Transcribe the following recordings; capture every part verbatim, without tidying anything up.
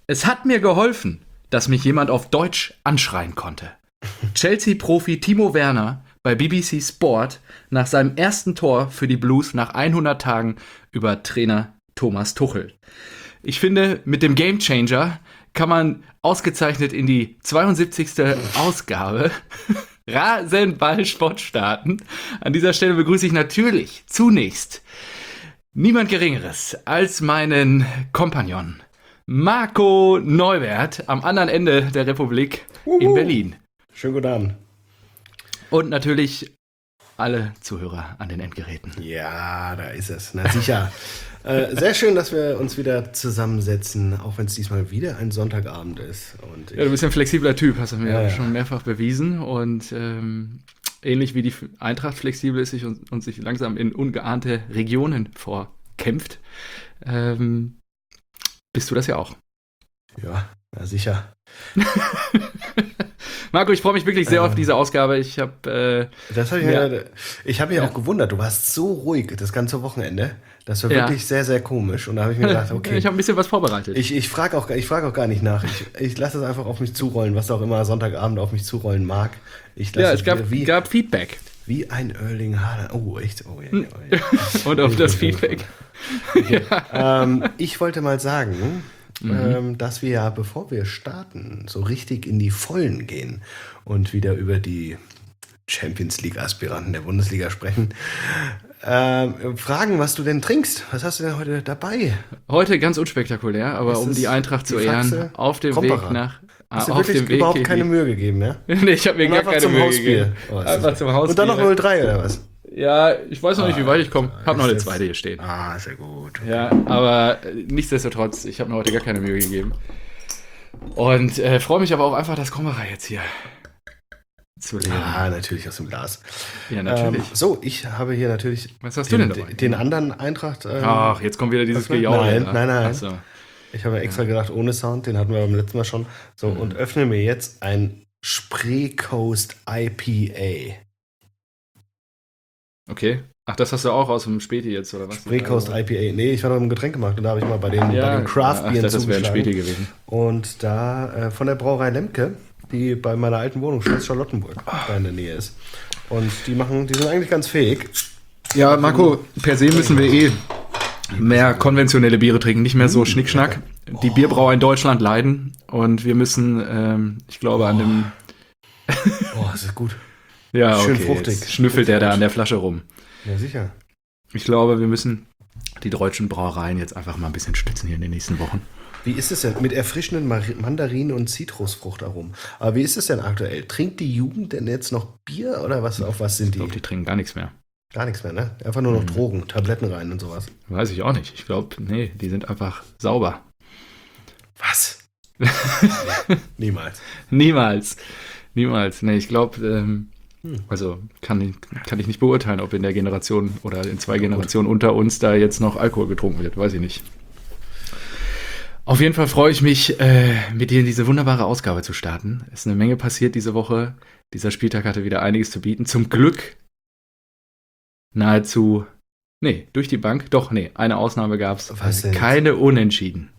Es hat mir geholfen, dass mich jemand auf Deutsch anschreien konnte. Chelsea-Profi Timo Werner bei B B C Sport nach seinem ersten Tor für die Blues nach hundert Tagen über Trainer Thomas Tuchel. Ich finde, mit dem Gamechanger kann man ausgezeichnet in die zweiundsiebzigste Ausgabe Rasenball-Sport starten. An dieser Stelle begrüße ich natürlich zunächst niemand Geringeres als meinen Kompagnon Marco Neuwert am anderen Ende der Republik Uhu. in Berlin. Schönen guten Abend. Und natürlich alle Zuhörer an den Endgeräten. Ja, da ist es. Na sicher. äh, sehr schön, dass wir uns wieder zusammensetzen, auch wenn es diesmal wieder ein Sonntagabend ist. Und ja, du bist ja ein flexibler Typ, hast du mir ja, ja. schon mehrfach bewiesen. Und ähm, ähnlich wie die Eintracht flexibel ist sich und, und sich langsam in ungeahnte Regionen vorkämpft, ähm, bist du das ja auch. Ja, na sicher. Marco, ich freue mich wirklich sehr ähm, auf diese Ausgabe. Ich habe äh, das hab ich ja, mir, ich habe mich ja. auch gewundert. Du warst so ruhig das ganze Wochenende. Das war ja. wirklich sehr, sehr komisch. Und da habe ich mir gedacht, okay. Ich habe ein bisschen was vorbereitet. Ich, ich frage auch, ich frag auch gar nicht nach. Ich, ich lasse es einfach auf mich zurollen, was auch immer Sonntagabend auf mich zurollen mag. Ich ja, es gab, wie, gab Feedback. Wie ein Erling Haaland. Oh, echt? Oh, ja, oh, ja. Und auf das Feedback. Okay. ja. ähm, ich wollte mal sagen, mhm. ähm, dass wir ja, bevor wir starten, so richtig in die Vollen gehen und wieder über die Champions League-Aspiranten der Bundesliga sprechen, ähm, fragen, was du denn trinkst. Was hast du denn heute dabei? Heute ganz unspektakulär, aber ist um die Eintracht zu ehren, auf dem Kompara. Weg nach... Hast du wirklich dem überhaupt Weg keine Mühe gegeben, ja? Nee, ich habe mir gar keine Mühe gegeben. Oh, einfach zum Hausbier. Und dann noch null drei oder was? Ja, ich weiß noch nicht, ah, wie weit ich komme. Hab noch eine das... zweite hier stehen. Ah, sehr gut. Okay. Ja, aber nichtsdestotrotz, ich habe mir heute gar keine Mühe gegeben. Und äh, freue mich aber auch einfach, das Kompara jetzt hier zu lesen. Ah, natürlich aus dem Glas. Ja, natürlich. Ähm, so, ich habe hier natürlich Was hast den, du denn dabei? den anderen Eintracht. Ähm, Ach, jetzt kommt wieder dieses Gejaule. Nein, nein, nein. So. Ich habe extra ja. gedacht, ohne Sound, den hatten wir beim letzten Mal schon. So, mhm. und öffne mir jetzt ein Spree Coast I P A. Okay. Ach, das hast du auch aus dem Späti jetzt, oder was? Spree Coast I P A. Nee, ich war doch im Getränkemarkt und da habe ich mal bei den, ja, bei den Craft-Bieren ja, das wäre ein Späti zugeschlagen. gewesen. Und da äh, von der Brauerei Lemke, die bei meiner alten Wohnung Schloss Charlottenburg da in der Nähe ist. Und die machen, die sind eigentlich ganz fähig. Ja, Marco, per se müssen wir eh mehr konventionelle Biere trinken, nicht mehr so Schnickschnack. Die Bierbrauer in Deutschland leiden und wir müssen, ähm, ich glaube, an dem... Boah, das ist gut. Ja, schön okay, fruchtig. Jetzt schnüffelt der da an der Flasche rum. Ja, sicher. Ich glaube, wir müssen die deutschen Brauereien jetzt einfach mal ein bisschen stützen hier in den nächsten Wochen. Wie ist es denn mit erfrischenden Mandarinen und Zitrusfruchtaromen? Aber wie ist es denn aktuell? Trinkt die Jugend denn jetzt noch Bier oder was? Auf was sind die? Ich glaube, die trinken gar nichts mehr. Gar nichts mehr, ne? Einfach nur noch mhm. Drogen, Tabletten rein und sowas. Weiß ich auch nicht. Ich glaube, nee, die sind einfach sauber. Was? Niemals. Niemals. Niemals. Nee, ich glaube, ähm, hm. also kann, kann ich nicht beurteilen, ob in der Generation oder in zwei ja, Generationen gut. unter uns da jetzt noch Alkohol getrunken wird. Weiß ich nicht. Auf jeden Fall freue ich mich, äh, mit dir in diese wunderbare Ausgabe zu starten. Es ist eine Menge passiert diese Woche. Dieser Spieltag hatte wieder einiges zu bieten. Zum Glück nahezu, nee, durch die Bank, doch, nee, eine Ausnahme gab es. Keine Unentschieden.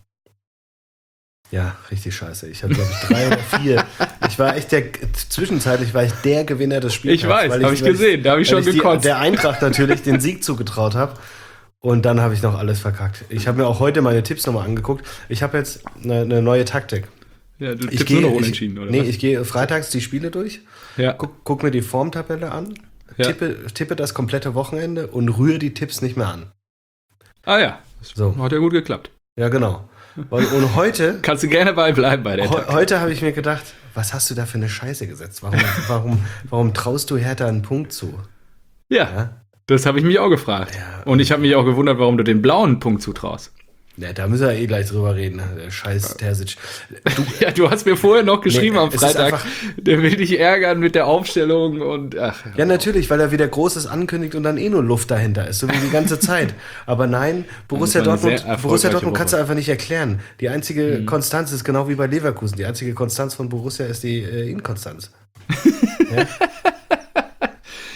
Ja, richtig scheiße. Ich hatte, glaube ich, drei oder vier. Ich war echt der, zwischenzeitlich war ich der Gewinner des Spieltags. Ich weiß, habe ich gesehen, da habe ich schon gekotzt. Der Eintracht natürlich den Sieg zugetraut habe. Und dann habe ich noch alles verkackt. Ich habe mir auch heute meine Tipps nochmal angeguckt. Ich habe jetzt eine, eine neue Taktik. Ja, du ich tippst gehe, nur noch unentschieden, ich, oder Nee, was? ich gehe freitags die Spiele durch, ja. guck, guck mir die Formtabelle an, ja. tippe, tippe das komplette Wochenende und rühre die Tipps nicht mehr an. Ah ja, das so. Hat ja gut geklappt. Ja, genau. Und heute... Kannst du gerne beibleiben bei der he- Heute habe ich mir gedacht, was hast du da für eine Scheiße gesetzt? Warum, warum, warum traust du Hertha einen Punkt zu? Ja, ja? Das habe ich mich auch gefragt. Ja, und ich habe mich auch gewundert, warum du den blauen Punkt zutraust. Ja, da müssen wir eh gleich drüber reden. Der Scheiß Terzic. Du, ja, du hast mir vorher noch geschrieben nee, am Freitag, einfach, der will dich ärgern mit der Aufstellung und ach. Ja, natürlich, weil er wieder Großes ankündigt und dann eh nur Luft dahinter ist, so wie die ganze Zeit. Aber nein, Borussia Dortmund, Borussia Dortmund kannst du einfach nicht erklären. Die einzige mhm. Konstanz ist genau wie bei Leverkusen. Die einzige Konstanz von Borussia ist die äh, Inkonstanz. ja?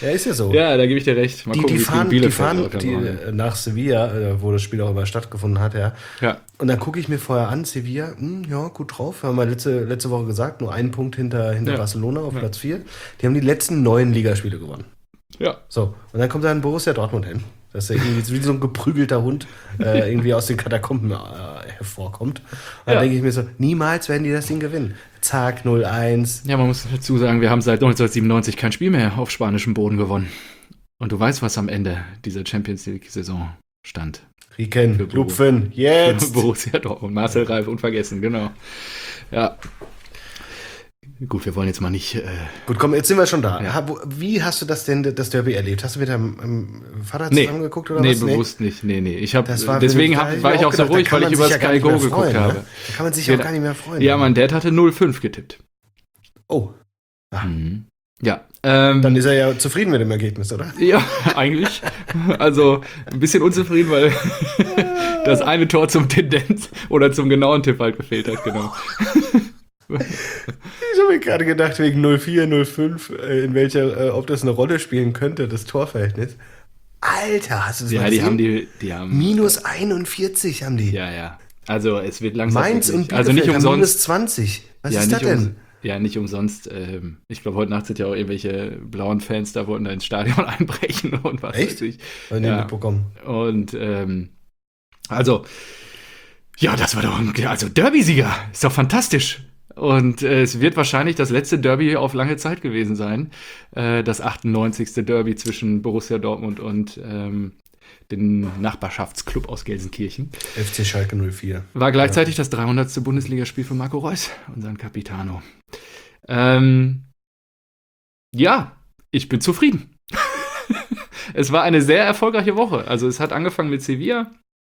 Ja, ist ja so. Ja, da gebe ich dir recht. Mal die, gucken, die wie fahren, viel die Bielefeld fahren die, äh, nach Sevilla, äh, wo das Spiel auch immer stattgefunden hat, ja. Ja. Und dann gucke ich mir vorher an, Sevilla, hm, ja, gut drauf. Haben wir letzte, letzte Woche gesagt, nur einen Punkt hinter, hinter Ja. Barcelona auf Ja. Platz vier. Die haben die letzten neun Ligaspiele gewonnen. Ja. So, und dann kommt dann Borussia Dortmund hin. Dass er irgendwie wie so ein geprügelter Hund äh, irgendwie aus den Katakomben äh, hervorkommt. Und dann Ja. denke ich mir so, niemals werden die das Ding gewinnen. Zack, null eins. Ja, man muss dazu sagen, wir haben seit neunzehnhundertsiebenundneunzig kein Spiel mehr auf spanischem Boden gewonnen. Und du weißt, was am Ende dieser Champions League-Saison stand. Rieken, Lupfen, jetzt! Borussia Dortmund, Marcel Reif, unvergessen, genau. Ja. Gut, wir wollen jetzt mal nicht... Äh, Gut, komm, jetzt sind wir schon da. Ja. Ha, wo, wie hast du das denn, das Derby erlebt? Hast du mit deinem ähm, Vater nee, zusammengeguckt oder nee, was? bewusst nicht. Nee, nee. Ich hab, Das war deswegen für hab, mich- war ich mir auch so gedacht, ruhig, da kann weil ich man über sich ja gar Sky nicht Go mehr geguckt freuen, ne? habe. Da kann man sich Ja, auch gar nicht mehr freuen. Ja, ne? mein Dad hatte null fünf getippt. Oh, Mhm. Ja. Ähm, dann ist er ja zufrieden mit dem Ergebnis, oder? Ja, eigentlich. Also ein bisschen unzufrieden, weil das eine Tor zum Tendenz oder zum genauen Tipp halt gefehlt hat, genau. Ich habe mir gerade gedacht, wegen null vier, null fünf, äh, in welcher, äh, ob das eine Rolle spielen könnte, das Torverhältnis. Alter, hast du das Ja, mal die gesehen? haben die, die haben. Minus einundvierzig haben die. Ja, ja. Also es wird langsam. Mainz wirklich- und also Bielefeld nicht haben minus umsonst. zwanzig. Was ja, ist das nicht denn? Um, ja, nicht umsonst. Ähm, ich glaube, heute Nacht sind ja auch irgendwelche blauen Fans da wollten da ins Stadion einbrechen und was Echt? weiß ich. Hab ich nicht Ja. mitbekommen. Und ähm, also, ja, das war doch ein also Derby-Sieger. Ist doch fantastisch. Und äh, es wird wahrscheinlich das letzte Derby auf lange Zeit gewesen sein. Äh, das achtundneunzigste Derby zwischen Borussia Dortmund und ähm, dem Nachbarschaftsklub aus Gelsenkirchen. F C Schalke null vier. War gleichzeitig das dreihundertste Bundesligaspiel für Marco Reus, unseren Capitano. Ähm, ja, ich bin zufrieden. Es war eine sehr erfolgreiche Woche. Also es hat angefangen mit Sevilla.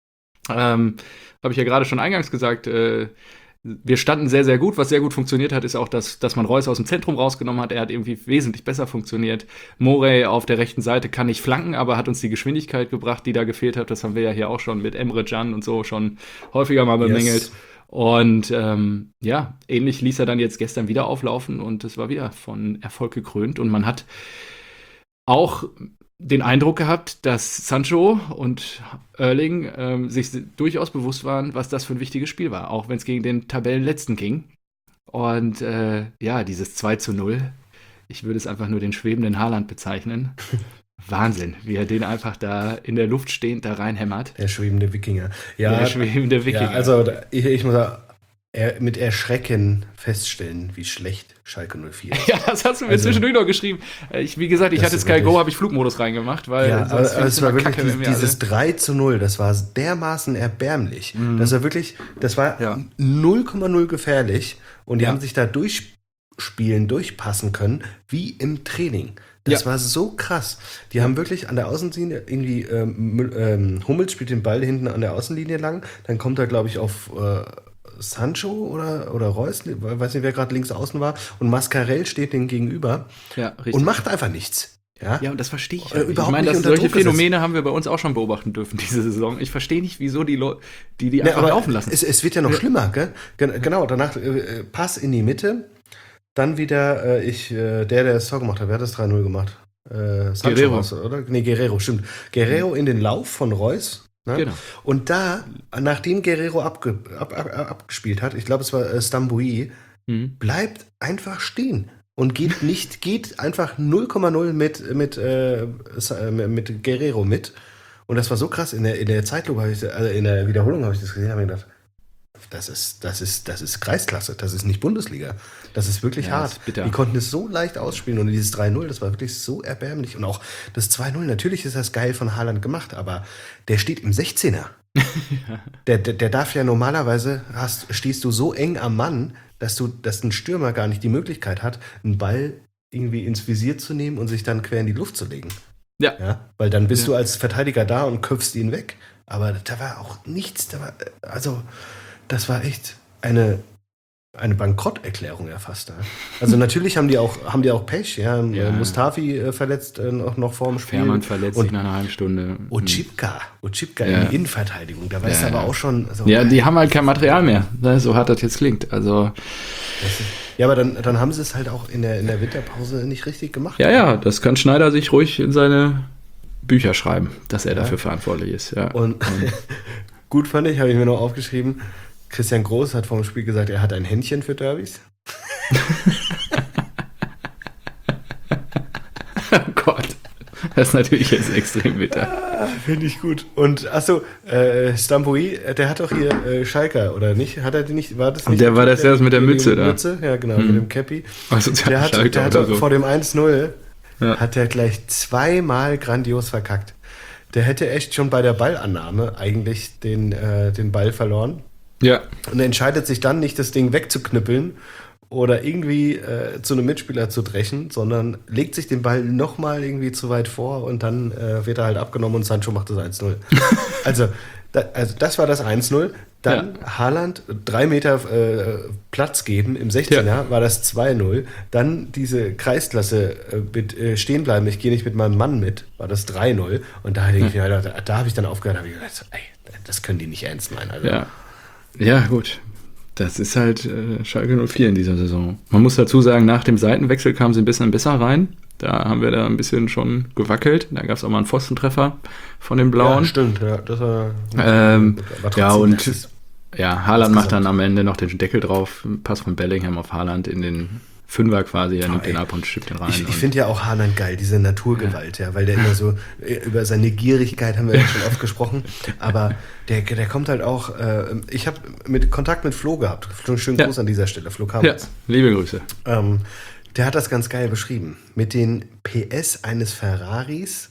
Ähm, habe ich ja gerade schon eingangs gesagt, äh, wir standen sehr, sehr gut. Was sehr gut funktioniert hat, ist auch, dass, dass man Reus aus dem Zentrum rausgenommen hat. Er hat irgendwie wesentlich besser funktioniert. Morey auf der rechten Seite kann nicht flanken, aber hat uns die Geschwindigkeit gebracht, die da gefehlt hat. Das haben wir ja hier auch schon mit Emre Can und so schon häufiger mal bemängelt. Yes. Und ähm, ja, ähnlich ließ er dann jetzt gestern wieder auflaufen und es war wieder von Erfolg gekrönt. Und man hat auch den Eindruck gehabt, dass Sancho und Erling ähm, sich durchaus bewusst waren, was das für ein wichtiges Spiel war, auch wenn es gegen den Tabellenletzten ging. Und äh, ja, dieses zwei zu null, ich würde es einfach nur den schwebenden Haaland bezeichnen. Wahnsinn, wie er den einfach da in der Luft stehend da reinhämmert. Der schwebende Wikinger. Ja, Der schwebende Wikinger. ja also da- ich, ich muss sagen, er, mit Erschrecken feststellen, wie schlecht Schalke null vier ist. Ja, das hast du mir Also- zwischendurch noch geschrieben. Äh, Ich, wie gesagt, ich Das hatte ist Sky Go, wirklich- habe ich Flugmodus reingemacht, weil Ja, aber, sonst aber find's es war immer wirklich kacke, wenn dies, wir dieses alle- drei zu null, das war dermaßen erbärmlich. Das war wirklich, das war Ja. null Komma null gefährlich und die Ja. haben sich da durchspielen, durchpassen können, wie im Training. Das Ja. war so krass. Die haben wirklich an der Außenlinie irgendwie, ähm, Mü- ähm, Hummels spielt den Ball hinten an der Außenlinie lang, dann kommt er, glaube ich, auf äh, Sancho oder, oder Reus, weiß nicht, wer gerade links außen war, und Mascarell steht dem gegenüber Ja, richtig. und macht einfach nichts. Ja, Ja, und das verstehe ich. Äh, halt nicht. überhaupt ich meine, nicht dass unter solche Druck gesetzt. Phänomene haben wir bei uns auch schon beobachten dürfen diese Saison. Ich verstehe nicht, wieso die Leute, die die Ja, einfach aber laufen lassen. Es, es wird ja noch schlimmer, gell? Gen genau, danach äh, Pass in die Mitte, dann wieder äh, ich, äh, der, der das Tor gemacht hat, wer hat das drei null gemacht? Äh, Sancho Guerrero. war's, oder? Nee, Guerrero, stimmt. Guerrero in den Lauf von Reus. Ne? Genau. Und da, nachdem Guerrero abge ab, ab, ab, abgespielt hat, ich glaube, es war äh, Stamboui, Mhm. bleibt einfach stehen und geht nicht, geht einfach null Komma null mit, mit, äh, Sa- äh, mit Guerrero mit. Und das war so krass. In der, in der Zeitlupe, habe ich, also in der Wiederholung habe ich das gesehen, habe ich gedacht, das ist, das ist, das ist Kreisklasse, das ist nicht Bundesliga. Das ist wirklich Ja, hart. das ist bitter. Die konnten es so leicht ausspielen und dieses drei null, das war wirklich so erbärmlich. Und auch das zwei null, natürlich ist das geil von Haaland gemacht, aber der steht im sechzehner. Der, der, der darf ja normalerweise, hast, stehst du so eng am Mann, dass du, dass ein Stürmer gar nicht die Möglichkeit hat, einen Ball irgendwie ins Visier zu nehmen und sich dann quer in die Luft zu legen. Ja. Ja, weil dann bist Ja. du als Verteidiger da und köpfst ihn weg. Aber da war auch nichts, da war, also das war echt eine, eine Bankrotterklärung ja fast. Ja. Also natürlich haben die auch, haben die auch Pech, ja. Ja. Mustafi äh, verletzt äh, noch, noch vor dem Spiel. Fährmann verletzt und sich nach einer halben Stunde. Ochipka, Ochipka Ja. in die Innenverteidigung, da weißt Ja, du aber ja. auch schon. Also, Ja, die haben halt kein Material mehr, ne, so hart das jetzt klingt. Also, das ist, Ja, aber dann, dann haben sie es halt auch in der, in der Winterpause nicht richtig gemacht. Ja, ja, das kann Schneider sich ruhig in seine Bücher schreiben, dass er ja. dafür verantwortlich ist. Ja. Und gut fand ich, habe ich mir noch aufgeschrieben, Christian Groß hat vor dem Spiel gesagt, er hat ein Händchen für Derbys. Oh Gott, das ist natürlich jetzt extrem bitter. Ah, finde ich gut. Und achso, äh, Stamboui, der hat doch hier äh, Schalker, oder nicht? Hat er die nicht? War das nicht? Der war das erst mit der Mütze da. Mütze? Ja, genau, hm. mit dem Cappy. Also, der hat, der hat doch so. vor dem eins null ja. hat er gleich zweimal grandios verkackt. Der hätte echt schon bei der Ballannahme eigentlich den, äh, den Ball verloren. Ja. Und er entscheidet sich dann nicht, das Ding wegzuknüppeln oder irgendwie äh, zu einem Mitspieler zu dreschen, sondern legt sich den Ball nochmal irgendwie zu weit vor und dann äh, wird er halt abgenommen und Sancho macht das eins null. also, da, also das war das eins null. Dann ja. Haaland drei Meter äh, Platz geben im sechzehner ja. war das zwei null. Dann diese Kreisklasse äh, mit äh, stehen bleiben, ich gehe nicht mit meinem Mann mit, war das drei null. Und da, ja. da, da, da habe ich dann aufgehört, habe ich gedacht, ey, das können die nicht ernst meinen. Also. Ja. ja, gut. Das ist halt äh, Schalke null vier in dieser Saison. Man muss dazu sagen, nach dem Seitenwechsel kamen sie ein bisschen besser rein. Da haben wir da ein bisschen schon gewackelt. Da gab es auch mal einen Pfostentreffer von den Blauen. Ja, stimmt. Ja, das war, ähm, trotzdem, ja und ja, Haaland macht dann am Ende noch den Deckel drauf. Pass von Bellingham auf Haaland in den Fünfer quasi. Er nimmt oh, den ab und schiebt den rein. Ich, ich finde ja auch Haaland geil, diese Naturgewalt, ja. ja, weil der immer so, über seine Gierigkeit haben wir ja schon oft gesprochen, aber der, der kommt halt auch, äh, ich habe mit Kontakt mit Flo gehabt. Schönen Gruß ja. an dieser Stelle, Flo Kamitz. Ja, liebe Grüße. Ähm, der hat das ganz geil beschrieben. Mit den P S eines Ferraris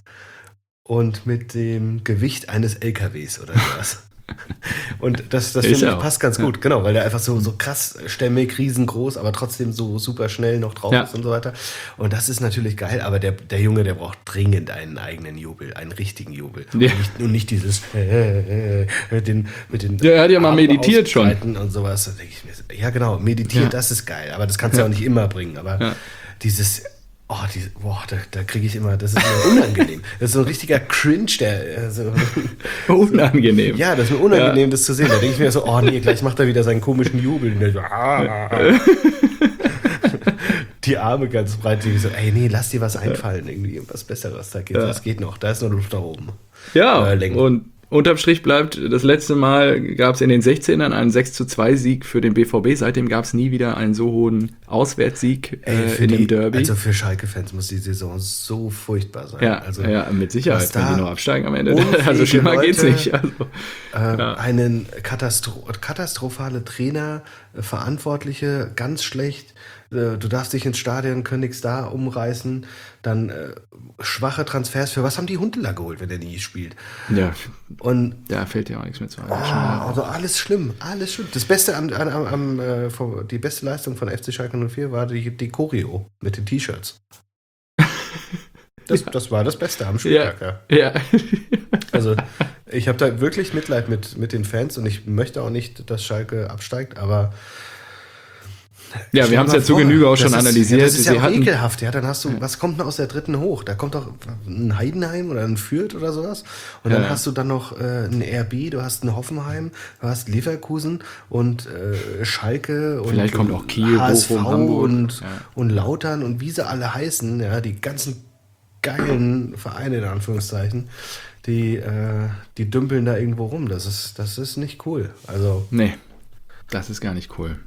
und mit dem Gewicht eines L K Ws oder sowas. Und das, das finde ich passt ganz gut, ja. genau, weil der einfach so, so krass stämmig, riesengroß, aber trotzdem so super schnell noch drauf ja. ist und so weiter. Und das ist natürlich geil, aber der, der Junge, der braucht dringend einen eigenen Jubel, einen richtigen Jubel. Ja. Und, nicht, und nicht dieses äh, äh, mit den, mit den ja, er hat ja mal meditiert schon. Und sowas. Da denke ich mir, ja genau, meditieren, ja. das ist geil, aber das kannst du ja auch nicht immer bringen. Aber ja. dieses Oh, die, boah, da, da kriege ich immer, das ist mir unangenehm. Das ist so ein richtiger Cringe, der so, unangenehm. Ja, das ist mir unangenehm, ja. das zu sehen. Da denke ich mir so, oh nee, gleich macht er wieder seinen komischen Jubel. Und so, ah. Die Arme ganz breit, die so, ey, nee, lass dir was einfallen, irgendwie was Besseres. Da geht, ja. Das geht noch, da ist noch Luft da oben. Ja, äh, und unterm Strich bleibt, das letzte Mal gab es in den sechzehnern einen sechs zu zwei Sieg für den B V B. Seitdem gab es nie wieder einen so hohen Auswärtssieg äh, Ey, in die, dem Derby. Also für Schalke-Fans muss die Saison so furchtbar sein. Ja, also, ja mit Sicherheit, wenn die noch absteigen am Ende. Also schlimmer Leute, geht's nicht. Also, äh, ja. Einen Katastro- katastrophale Trainer, äh, Verantwortliche, ganz schlecht. Äh, du darfst dich ins Stadion Königsdar umreißen. Dann äh, schwache Transfers. Für was haben die Huntelaar geholt, wenn der nie spielt? Ja, und da fällt dir auch nichts mehr zu ein. Oh, also alles schlimm, alles schlimm. Das Beste am, am, am äh, die beste Leistung von F C Schalke null vier war die, die Choreo mit den T-Shirts. Das, ja. das war das Beste am Spieltag. Ja. ja. Also ich habe da wirklich Mitleid mit, mit den Fans und ich möchte auch nicht, dass Schalke absteigt, aber ja, wir haben es ja zu Genüge auch schon ist, analysiert. Ja, das ist Sie ja auch hatten, ekelhaft. Ja, dann hast du, was kommt denn aus der dritten hoch? Da kommt doch ein Heidenheim oder ein Fürth oder sowas. Und dann ja. hast du dann noch äh, ein R B, du hast ein Hoffenheim, du hast Leverkusen und äh, Schalke und vielleicht kommt auch Kiel, H S V Bochum, Hamburg und, ja. und Lautern und wie sie alle heißen. Ja, die ganzen geilen Vereine in Anführungszeichen, die, äh, die dümpeln da irgendwo rum. Das ist, das ist nicht cool. Also nee, das ist gar nicht cool.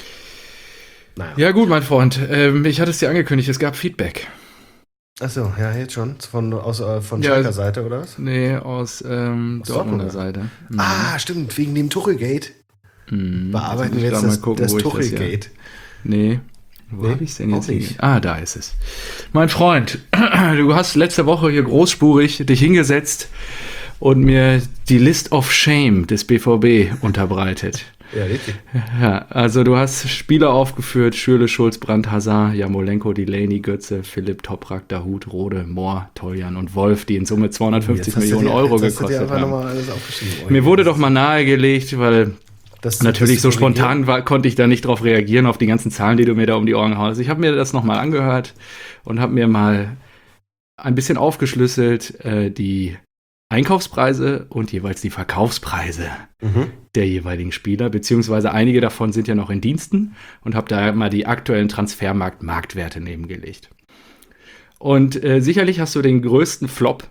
Naja. Ja gut, mein Freund, ähm, ich hatte es dir angekündigt, es gab Feedback. Achso, ja, jetzt schon. Von, aus, äh, von ja, Schalker Seite, oder was? Nee, aus, ähm, aus Dortmunder Seite. Mhm. Ah, stimmt, wegen dem Tuchelgate. Mhm. Bearbeiten wir jetzt das, gucken, das Tuchelgate. Das, ja. Nee, wo nee, habe ich es denn jetzt nicht? Ah, da ist es. Mein Freund, du hast letzte Woche hier großspurig dich hingesetzt und mir die List of Shame des B V B unterbreitet. Ja, richtig. Ja, also du hast Spieler aufgeführt, Schürrle, Schulz, Brandt, Hazard, Jarmolenko, Delaney, Götze, Philipp, Toprak, Dahut, Rode, Mohr, Toljan und Wolf, die in Summe zweihundertfünfzig Millionen Euro gekostet haben. Mir wurde doch mal nahegelegt, weil das, natürlich das so spontan war, konnte ich da nicht drauf reagieren, auf die ganzen Zahlen, die du mir da um die Ohren haust. Ich habe mir das nochmal angehört und habe mir mal ein bisschen aufgeschlüsselt, äh, die Einkaufspreise und jeweils die Verkaufspreise Mhm. der jeweiligen Spieler, beziehungsweise einige davon sind ja noch in Diensten und habe da mal die aktuellen Transfermarkt-Marktwerte nebengelegt. Und äh, sicherlich hast du den größten Flop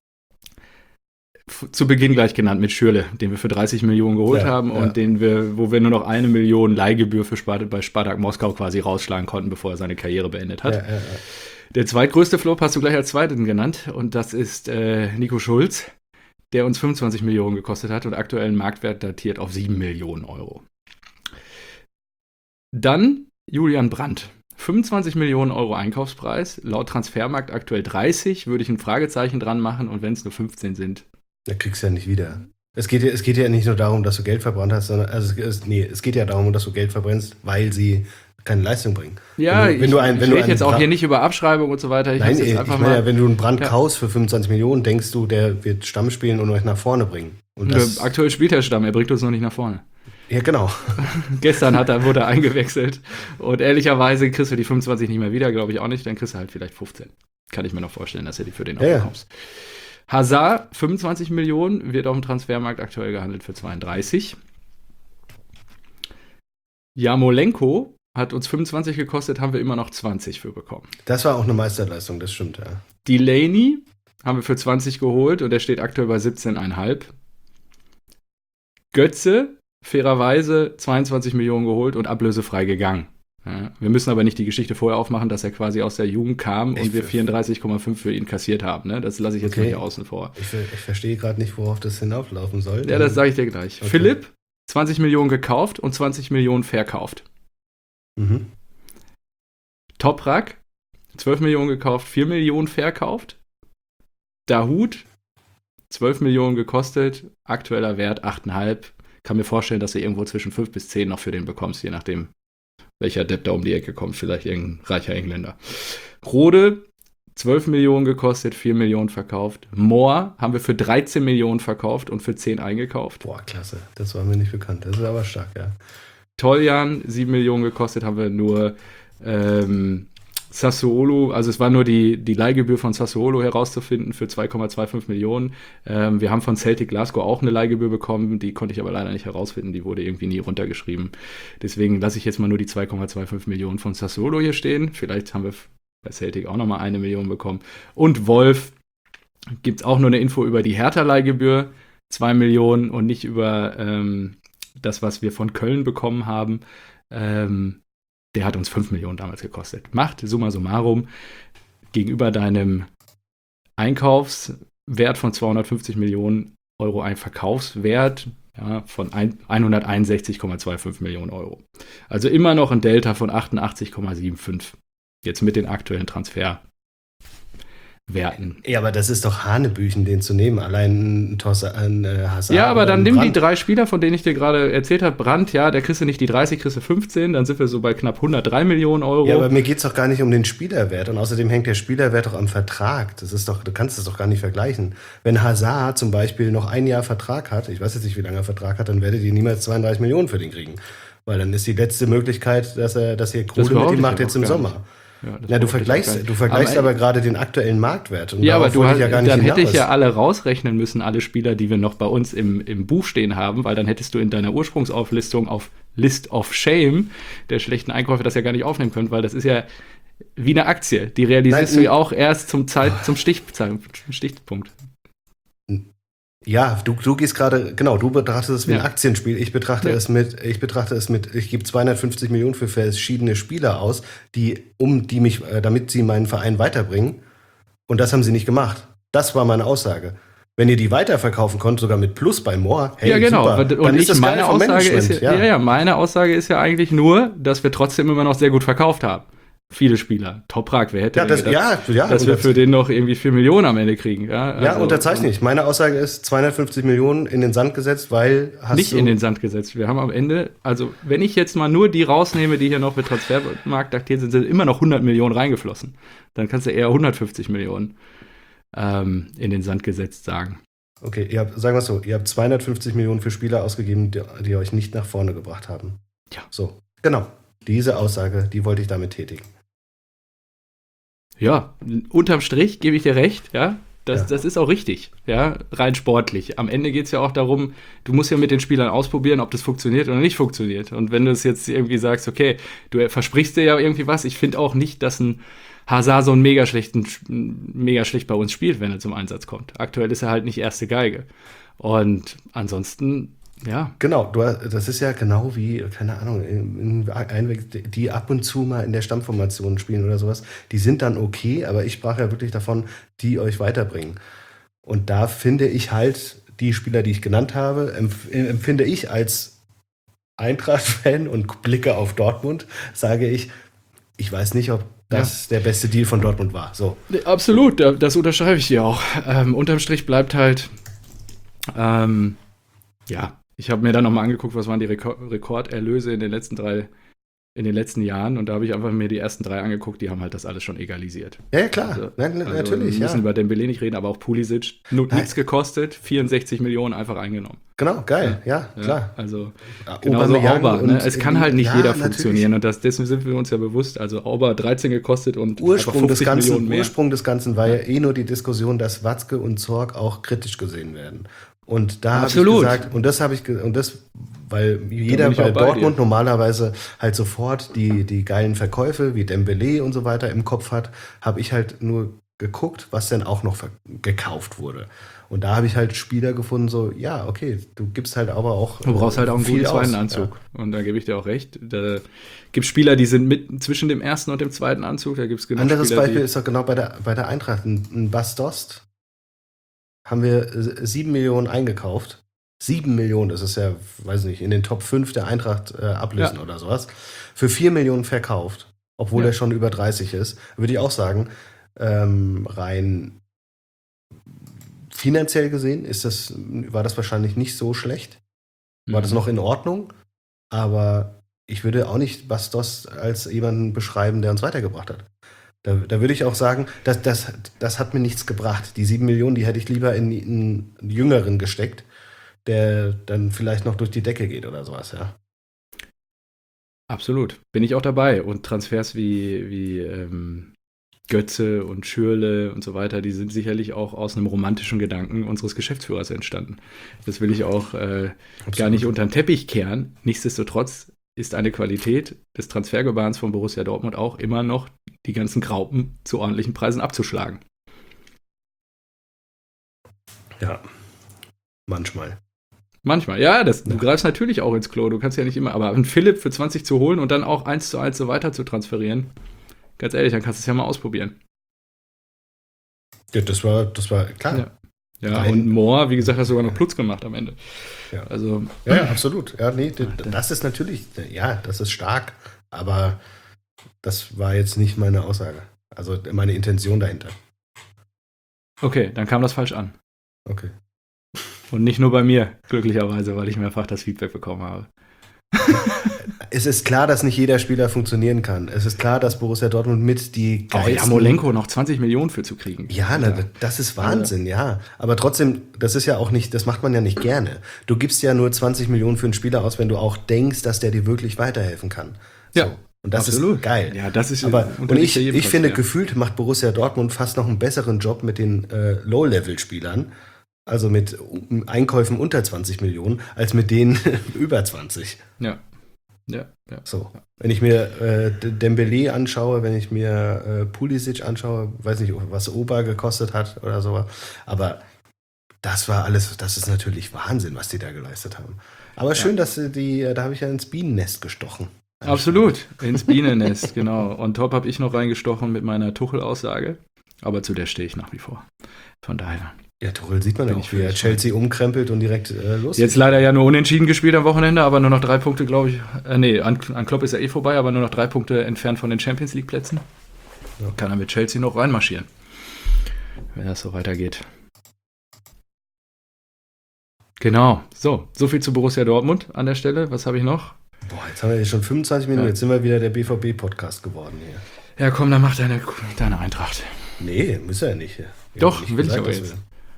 f- zu Beginn gleich genannt mit Schürrle, den wir für dreißig Millionen geholt Ja, haben ja. und den wir, wo wir nur noch eine Million Leihgebühr für Spart- bei Spartak Moskau quasi rausschlagen konnten, bevor er seine Karriere beendet hat. Ja, ja, ja. Der zweitgrößte Flop hast du gleich als zweiten genannt und das ist äh, Nico Schulz, der uns fünfundzwanzig Millionen gekostet hat und aktuell einen Marktwert datiert auf sieben Millionen Euro. Dann Julian Brandt. fünfundzwanzig Millionen Euro Einkaufspreis, laut Transfermarkt aktuell dreißig, würde ich ein Fragezeichen dran machen und wenn es nur fünfzehn sind. Da kriegst du ja nicht wieder. Es geht, ja, es geht ja nicht nur darum, dass du Geld verbrannt hast, sondern also es, es, nee, es geht ja darum, dass du Geld verbrennst, weil sie keine Leistung bringen. Ja, wenn du, wenn ich, du ein, wenn ich du rede einen jetzt auch Brand- hier nicht über Abschreibung und so weiter. Ich Nein, hab's jetzt ich, einfach ich meine mal, ja, wenn du einen Brand Ja. kaufst für fünfundzwanzig Millionen, denkst du, der wird Stamm spielen und euch nach vorne bringen. Und das, Nö, aktuell spielt er Stamm, er bringt uns noch nicht nach vorne. ja, genau. Gestern hat er, wurde er eingewechselt und ehrlicherweise kriegst du die fünfundzwanzig nicht mehr wieder, glaube ich auch nicht, dann kriegst du halt vielleicht fünfzehn. Kann ich mir noch vorstellen, dass du die für den auch Ja, ja. bekommst. Hazard, fünfundzwanzig Millionen, wird auf dem Transfermarkt aktuell gehandelt für zweiunddreißig. Jarmolenko hat uns fünfundzwanzig gekostet, haben wir immer noch zwanzig für bekommen. Das war auch eine Meisterleistung, das stimmt, ja. Delaney haben wir für zwanzig geholt und der steht aktuell bei siebzehn Komma fünf. Götze, fairerweise zweiundzwanzig Millionen geholt und ablösefrei gegangen. Ja, wir müssen aber nicht die Geschichte vorher aufmachen, dass er quasi aus der Jugend kam Ich- und wir vierunddreißig Komma fünf für ihn kassiert haben. Ne? Das lasse ich jetzt Okay. mal hier außen vor. Ich, ver- ich verstehe gerade nicht, worauf das hinauflaufen soll. Ja, das sage ich dir gleich. Okay. Philipp, zwanzig Millionen gekauft und zwanzig Millionen verkauft. Mhm. Toprak, zwölf Millionen gekauft, vier Millionen verkauft. Dahut, zwölf Millionen gekostet, aktueller Wert acht Komma fünf. Kann mir vorstellen, dass du irgendwo zwischen fünf bis zehn noch für den bekommst, je nachdem, welcher Depp da um die Ecke kommt. Vielleicht irgendein reicher Engländer. Rode, zwölf Millionen gekostet, vier Millionen verkauft. Moore haben wir für dreizehn Millionen verkauft und für zehn eingekauft. Boah, klasse. Das war mir nicht bekannt. Das ist aber stark, ja. Toljan, sieben Millionen gekostet, haben wir nur ähm, Sassuolo, also es war nur die, die Leihgebühr von Sassuolo herauszufinden für zwei Komma fünfundzwanzig Millionen. Ähm, wir haben von Celtic Glasgow auch eine Leihgebühr bekommen, die konnte ich aber leider nicht herausfinden, die wurde irgendwie nie runtergeschrieben. Deswegen lasse ich jetzt mal nur die zwei Komma fünfundzwanzig Millionen von Sassuolo hier stehen. Vielleicht haben wir bei Celtic auch nochmal eine Million bekommen. Und Wolf, gibt es auch nur eine Info über die Hertha-Leihgebühr, zwei Millionen und nicht über ähm, das, was wir von Köln bekommen haben. Ähm, der hat uns fünf Millionen damals gekostet. Macht summa summarum gegenüber deinem Einkaufswert von zweihundertfünfzig Millionen Euro ein Verkaufswert ja, von hunderteinundsechzig Komma fünfundzwanzig Millionen Euro. Also immer noch ein Delta von achtundachtzig Komma fünfundsiebzig. Jetzt mit den aktuellen Transferwerten. Ja, aber das ist doch Hanebüchen, den zu nehmen. Allein ein, Tos, ein äh, Hazard. Ja, aber oder dann ein nimm die Brandt. drei Spieler, von denen ich dir gerade erzählt habe. Brandt, ja, der kriegst du nicht die dreißig, kriegst du fünfzehn, dann sind wir so bei knapp hundertdrei Millionen Euro. Ja, aber mir geht es doch gar nicht um den Spielerwert. Und außerdem hängt der Spielerwert doch am Vertrag. Das ist doch, du kannst das doch gar nicht vergleichen. Wenn Hazard zum Beispiel noch ein Jahr Vertrag hat, ich weiß jetzt nicht, wie lange er Vertrag hat, dann werdet ihr niemals zweiunddreißig Millionen für den kriegen. Weil dann ist die letzte Möglichkeit, dass er, dass ihr Kohle mit behaupte ihm ich macht aber jetzt auch im gar Sommer. nicht. Ja, das Ja, du brauche ich auch gar vergleichst, nicht. du vergleichst Aber- aber, gerade den aktuellen Marktwert. Und Ja, aber darauf du wollte hast, ich ja gar nicht dann hätte ich hinaus. ja alle rausrechnen müssen, alle Spieler, die wir noch bei uns im, im Buch stehen haben, weil dann hättest du in deiner Ursprungsauflistung auf List of Shame der schlechten Einkäufe das ja gar nicht aufnehmen können, weil das ist ja wie eine Aktie. Die realisierst Nein, du ja auch erst zum, Zeit, zum Stich, Stichpunkt. Ja, du, du gehst gerade, genau, du betrachtest es wie ein Ja. Aktienspiel. Ich betrachte Ja. es mit, ich betrachte es mit, ich gebe zweihundertfünfzig Millionen für verschiedene Spieler aus, die, um die mich, äh, damit sie meinen Verein weiterbringen. Und das haben sie nicht gemacht. Das war meine Aussage. Wenn ihr die weiterverkaufen konnt, sogar mit Plus bei Moore, hey, ja, genau. super. Und Dann ich, ist das geil meine vom Aussage ist Management, ja, ja, ja, meine Aussage ist ja eigentlich nur, dass wir trotzdem immer noch sehr gut verkauft haben. Viele Spieler. Toprak, wer hätte Ja, denn das, gedacht, ja, ja, dass wir unter- für den noch irgendwie vier Millionen am Ende kriegen. Ja, ja also- unterzeichne ich. Meine Aussage ist zweihundertfünfzig Millionen in den Sand gesetzt, weil hast Nicht du, in den Sand gesetzt. Wir haben am Ende, also wenn ich jetzt mal nur die rausnehme, die hier noch mit Transfermarkt datiert sind, sind immer noch hundert Millionen reingeflossen. Dann kannst du eher hundertfünfzig Millionen ähm, in den Sand gesetzt sagen. Okay, ihr habt, sagen wir es so, ihr habt zweihundertfünfzig Millionen für Spieler ausgegeben, die, die euch nicht nach vorne gebracht haben. Ja. So, genau. Diese Aussage, die wollte ich damit tätigen. Ja, unterm Strich gebe ich dir recht, ja. Das, Ja. das ist auch richtig, ja, rein sportlich. Am Ende geht es ja auch darum, du musst ja mit den Spielern ausprobieren, ob das funktioniert oder nicht funktioniert. Und wenn du es jetzt irgendwie sagst, okay, du versprichst dir ja irgendwie was, ich finde auch nicht, dass ein Hazard so einen mega schlechten, mega schlecht bei uns spielt, wenn er zum Einsatz kommt. Aktuell ist er halt nicht erste Geige. Und ansonsten, ja. Genau, du, das ist ja genau wie, keine Ahnung, in, in Einweg, die ab und zu mal in der Stammformation spielen oder sowas. Die sind dann okay, aber ich sprach ja wirklich davon, die euch weiterbringen. Und da finde ich halt die Spieler, die ich genannt habe, empf- empfinde ich als Eintracht-Fan und blicke auf Dortmund, sage ich, ich weiß nicht, ob das der beste Deal von Dortmund war. So. Absolut, da- das unterschreibe ich dir auch. Ähm, unterm Strich bleibt halt, ähm, ja, ich habe mir dann nochmal angeguckt, was waren die Rekord- Rekorderlöse in den letzten drei, in den letzten Jahren, und da habe ich einfach mir die ersten drei angeguckt, die haben halt das alles schon egalisiert. Ja, ja, klar, Also, Nein, also natürlich. Wir müssen Ja. über Dembélé nicht reden, aber auch Pulisic, nur Nein. nichts gekostet, vierundsechzig Millionen einfach eingenommen. Genau, geil, ja, Ja, klar. also Ja, genauso Aubameyang Auber. Ne? und- Es kann halt nicht ja, jeder natürlich. funktionieren, und das, dessen sind wir uns ja bewusst. Also Auber dreizehn gekostet und Ursprung einfach des, fünfzig Ganzen, Millionen mehr. Ursprung des Ganzen war ja. eh nur die Diskussion, dass Watzke und Zorg auch kritisch gesehen werden. Und da habe ich Absolut. gesagt, und das habe ich, ge- und das, weil jeder bin ich bei auch bei Dortmund dir. normalerweise halt sofort die, die geilen Verkäufe wie Dembélé und so weiter im Kopf hat, habe ich halt nur geguckt, was denn auch noch ver- gekauft wurde. Und da habe ich halt Spieler gefunden, so, ja, okay, du gibst halt aber auch. Du brauchst halt auch einen viel guten zweiten aus. Anzug. Und da gebe ich dir auch recht. Da gibt es Spieler, die sind mit zwischen dem ersten und dem zweiten Anzug. Da gibt es Ja. genug Anderes Spieler, Beispiel die, ist doch genau bei der, bei der Eintracht. Ein, ein Bastost haben wir äh, sieben Millionen eingekauft. Sieben Millionen, das ist ja, weiß nicht, in den Top fünf der Eintracht äh, ablösen Ja. oder sowas. Für vier Millionen verkauft, obwohl Ja. er schon über dreißig ist. Würde ich auch sagen, ähm, rein finanziell gesehen ist das, war das wahrscheinlich nicht so schlecht. War das Mhm. noch in Ordnung, aber ich würde auch nicht Bastos als jemanden beschreiben, der uns weitergebracht hat. Da, da würde ich auch sagen, das, das, das hat mir nichts gebracht. Die sieben Millionen, die hätte ich lieber in, in einen Jüngeren gesteckt, der dann vielleicht noch durch die Decke geht oder sowas, ja. Absolut. Bin ich auch dabei. Und Transfers wie, wie ähm, Götze und Schürrle und so weiter, die sind sicherlich auch aus einem romantischen Gedanken unseres Geschäftsführers entstanden. Das will ich auch äh, gar nicht unter den Teppich kehren. Nichtsdestotrotz ist eine Qualität des Transfergebahns von Borussia Dortmund auch immer noch, die ganzen Graupen zu ordentlichen Preisen abzuschlagen. Ja, manchmal. Manchmal, ja, das, du Ja. greifst natürlich auch ins Klo. Du kannst ja nicht immer, aber einen Philipp für zwanzig zu holen und dann auch eins zu eins so weiter zu transferieren, ganz ehrlich, dann kannst du es ja mal ausprobieren. Ja, das war, das war klar. Ja. Ja, Nein. und Moore, wie gesagt, hat sogar noch Plus gemacht am Ende. Ja. Also, Ja, ja, absolut. Ja, nee, d- das ist natürlich, ja, das ist stark, aber das war jetzt nicht meine Aussage. Also meine Intention dahinter. okay, dann kam das falsch an. Okay. Und nicht nur bei mir, glücklicherweise, weil ich mehrfach das Feedback bekommen habe. Es ist klar, dass nicht jeder Spieler funktionieren kann. Es ist klar, dass Borussia Dortmund mit die Oh ja, Molenko noch zwanzig Millionen für zu kriegen. Ja, na, das ist Wahnsinn, ja. Aber trotzdem, das ist ja auch nicht, das macht man ja nicht gerne. Du gibst ja nur zwanzig Millionen für einen Spieler aus, wenn du auch denkst, dass der dir wirklich weiterhelfen kann. So. Ja, Und das absolut. ist geil. Ja, das ist Aber und unterliegt ich, ja jedem ich finde, Transfer. gefühlt macht Borussia Dortmund fast noch einen besseren Job mit den äh, Low-Level-Spielern, also mit um, Einkäufen unter zwanzig Millionen, als mit denen über zwanzig. Ja. Ja, ja. So. Wenn ich mir äh, Dembélé anschaue, wenn ich mir äh, Pulisic anschaue, weiß nicht, was Oba gekostet hat oder so, aber das war alles, das ist natürlich Wahnsinn, was die da geleistet haben. Aber schön, dass sie die, da habe ich ja ins Bienennest gestochen. Absolut, ins Bienennest, genau. Und top habe ich noch reingestochen mit meiner Tuchel-Aussage, aber zu der stehe ich nach wie vor. Von daher. Ja, Tuchel sieht man Bin auch, ich wie er völlig Chelsea umkrempelt und direkt äh, los. Jetzt leider ja nur unentschieden gespielt am Wochenende, aber nur noch drei Punkte, glaube ich. Äh, nee, an, an Klopp ist er eh vorbei, aber nur noch drei Punkte entfernt von den Champions League-Plätzen. Ja. Kann er mit Chelsea noch reinmarschieren, wenn das so weitergeht. Genau, so, so viel zu Borussia Dortmund an der Stelle. Was habe ich noch? Boah, jetzt haben wir jetzt schon fünfundzwanzig Minuten, Ja. jetzt sind wir wieder der B V B-Podcast geworden hier. Ja, komm, dann mach deine, deine Eintracht. Nee, müssen wir ja nicht. Wir Doch, haben nicht will ich gesagt, aber dass jetzt. wir-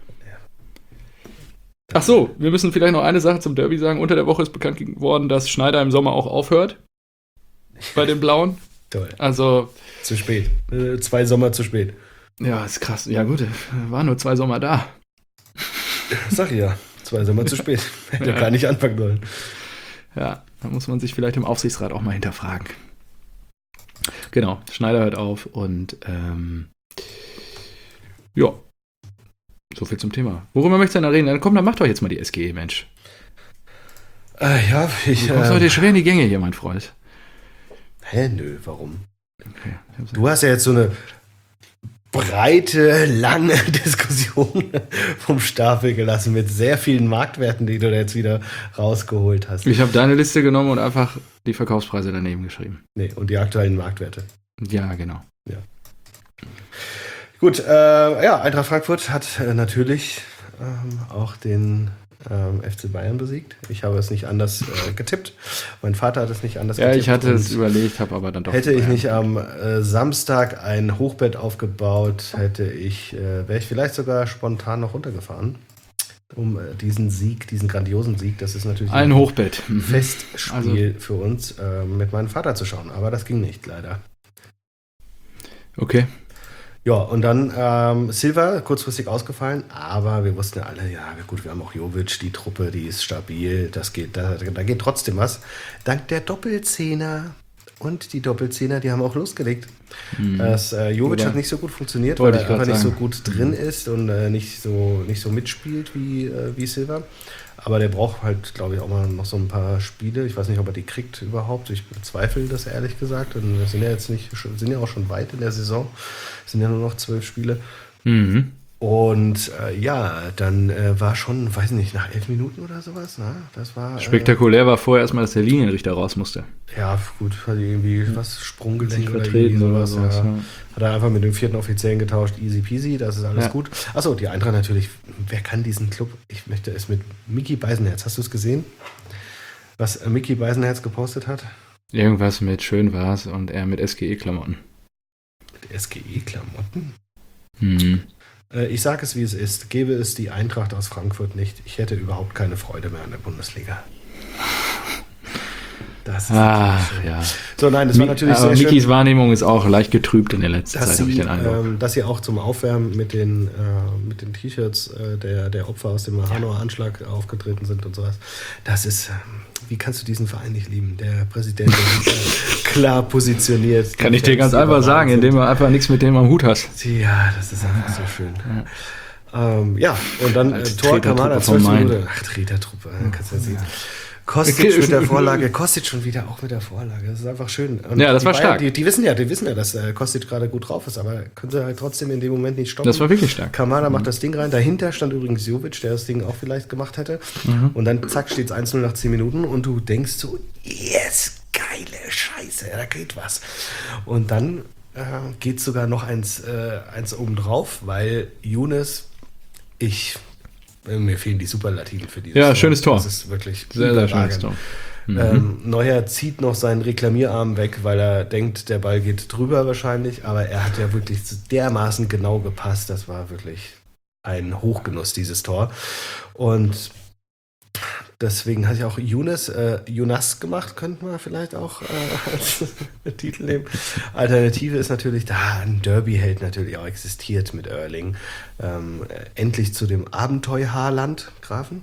Ach so, wir müssen vielleicht noch eine Sache zum Derby sagen. Unter der Woche ist bekannt geworden, dass Schneider im Sommer auch aufhört bei den Blauen. Toll. Also, Zu spät. Äh, zwei Sommer zu spät. Ja, ist krass. Ja gut, waren nur zwei Sommer da. Sag ich ja, zwei Sommer zu spät. Hätte ja gar nicht anfangen sollen. Ja, da muss man sich vielleicht im Aufsichtsrat auch mal hinterfragen. Genau, Schneider hört auf und ähm, ja, so viel zum Thema. Worüber möchtest du denn da reden? Dann komm, dann mach doch jetzt mal die S G E, Mensch. Äh, ja, ich... Du kommst äh, heute schwer in die Gänge hier, mein Freund. Hä, nö, warum? Okay. Du hast ja jetzt so eine breite, lange Diskussion vom Stapel gelassen mit sehr vielen Marktwerten, die du da jetzt wieder rausgeholt hast. Ich habe deine Liste genommen und einfach die Verkaufspreise daneben geschrieben. Nee, und die aktuellen Marktwerte. Ja, genau. Ja. Gut, äh, ja, Eintracht Frankfurt hat äh, natürlich ähm, auch den ähm, F C Bayern besiegt. Ich habe es nicht anders äh, getippt. Mein Vater hat es nicht anders Ja, getippt. ich hatte es und überlegt, habe aber dann doch. Hätte ich Bayern. nicht am äh, Samstag ein Hochbett aufgebaut, hätte ich, äh, wäre ich vielleicht sogar spontan noch runtergefahren, um äh, diesen Sieg, diesen grandiosen Sieg, das ist natürlich Ein Hochbett. ein Festspiel für uns, äh, mit meinem Vater zu schauen. Aber das ging nicht, leider. Okay. Ja, und dann ähm, Silva, kurzfristig ausgefallen, aber wir wussten ja alle, ja gut, wir haben auch Jovic, die Truppe, die ist stabil, das geht, da, da geht trotzdem was. Dank der Doppelzehner und die Doppelzehner, die haben auch losgelegt. Mhm. Das, äh, Jovic Oder hat nicht so gut funktioniert, Wollte weil ich er einfach grad nicht so sagen. gut drin ist und äh, nicht, so, nicht so mitspielt wie, äh, wie Silva. Aber der braucht halt, glaube ich, auch mal noch so ein paar Spiele. Ich weiß nicht, ob er die kriegt überhaupt. Ich bezweifle das ehrlich gesagt. Und wir sind ja jetzt nicht, sind ja auch schon weit in der Saison. Es sind ja nur noch zwölf Spiele. Mhm. Und äh, ja, dann äh, war schon, weiß nicht, nach elf Minuten oder sowas. Ne? Das war. Spektakulär war vorher erstmal, dass der Linienrichter raus musste. Äh, ja, gut, hat irgendwie was Sprunggelenk Sich oder vertreten irgendwie oder sowas. sowas, Ja. ja. Hat er einfach mit dem vierten Offiziellen getauscht, easy peasy, das ist alles Ja. gut. Achso, die Eintracht natürlich. Wer kann diesen Club? Ich möchte es mit Micky Beisenherz. Hast du es gesehen? Was äh, Micky Beisenherz gepostet hat? Irgendwas mit schön war's und er mit S G E-Klamotten. Mit S G E-Klamotten? Mhm. Äh, ich sage es, wie es ist. Gäbe es die Eintracht aus Frankfurt nicht, ich hätte überhaupt keine Freude mehr an der Bundesliga. Das ist Ach, natürlich so. ja. So, nein, das war Mi- natürlich aber sehr Mikis schön, Wahrnehmung ist auch leicht getrübt in der letzten dass Zeit, habe ich sie, den Eindruck. ähm, dass sie auch zum Aufwärmen mit den, äh, mit den T-Shirts äh, der, der Opfer aus dem Hanauer Anschlag aufgetreten sind und sowas. Das ist, ähm, wie kannst du diesen Verein nicht lieben? Der Präsident ist äh, klar positioniert. Kann Die ich dir Fans, ganz die einfach überragend sagen, sind. indem du einfach nichts mit dem am Hut hast. Ja, das ist einfach so schön. Ähm, ja, und dann äh, Als Tor Tretertruppe Kamada, vom zwölf Main. Minuten. Ach, Tretertruppe, äh, kannst du ja sehen. Kostic mit der Vorlage, Kostic schon wieder auch mit der Vorlage. Das ist einfach schön. Und Ja, das die war Bayern, stark. Die, die wissen ja, die wissen ja, dass äh, Kostic gerade gut drauf ist, aber können sie halt trotzdem in dem Moment nicht stoppen. Das war wirklich stark. Kamada macht das Ding rein. Dahinter stand übrigens Jovic, der das Ding auch vielleicht gemacht hätte. Mhm. Und dann zack, steht es eins null nach zehn Minuten und du denkst so, yes, geile Scheiße, da geht was. Und dann äh, geht sogar noch eins, äh, eins oben drauf, weil Younes, ich, äh, mir fehlen die Superlativen für dieses Ja, schönes Tor. Das ist wirklich Sehr, sehr schönes überragend. Tor. Mhm. Ähm, Neuer zieht noch seinen Reklamierarm weg, weil er denkt, der Ball geht drüber wahrscheinlich, aber er hat ja wirklich so dermaßen genau gepasst. Das war wirklich ein Hochgenuss, dieses Tor. Und deswegen hatte ich auch Younes, äh, Younas gemacht, könnten wir vielleicht auch äh, als Titel nehmen. Alternative ist natürlich, da ein Derby-Held natürlich auch existiert mit Erling. Ähm, äh, endlich zu dem Abenteuer-Haarland, Grafen.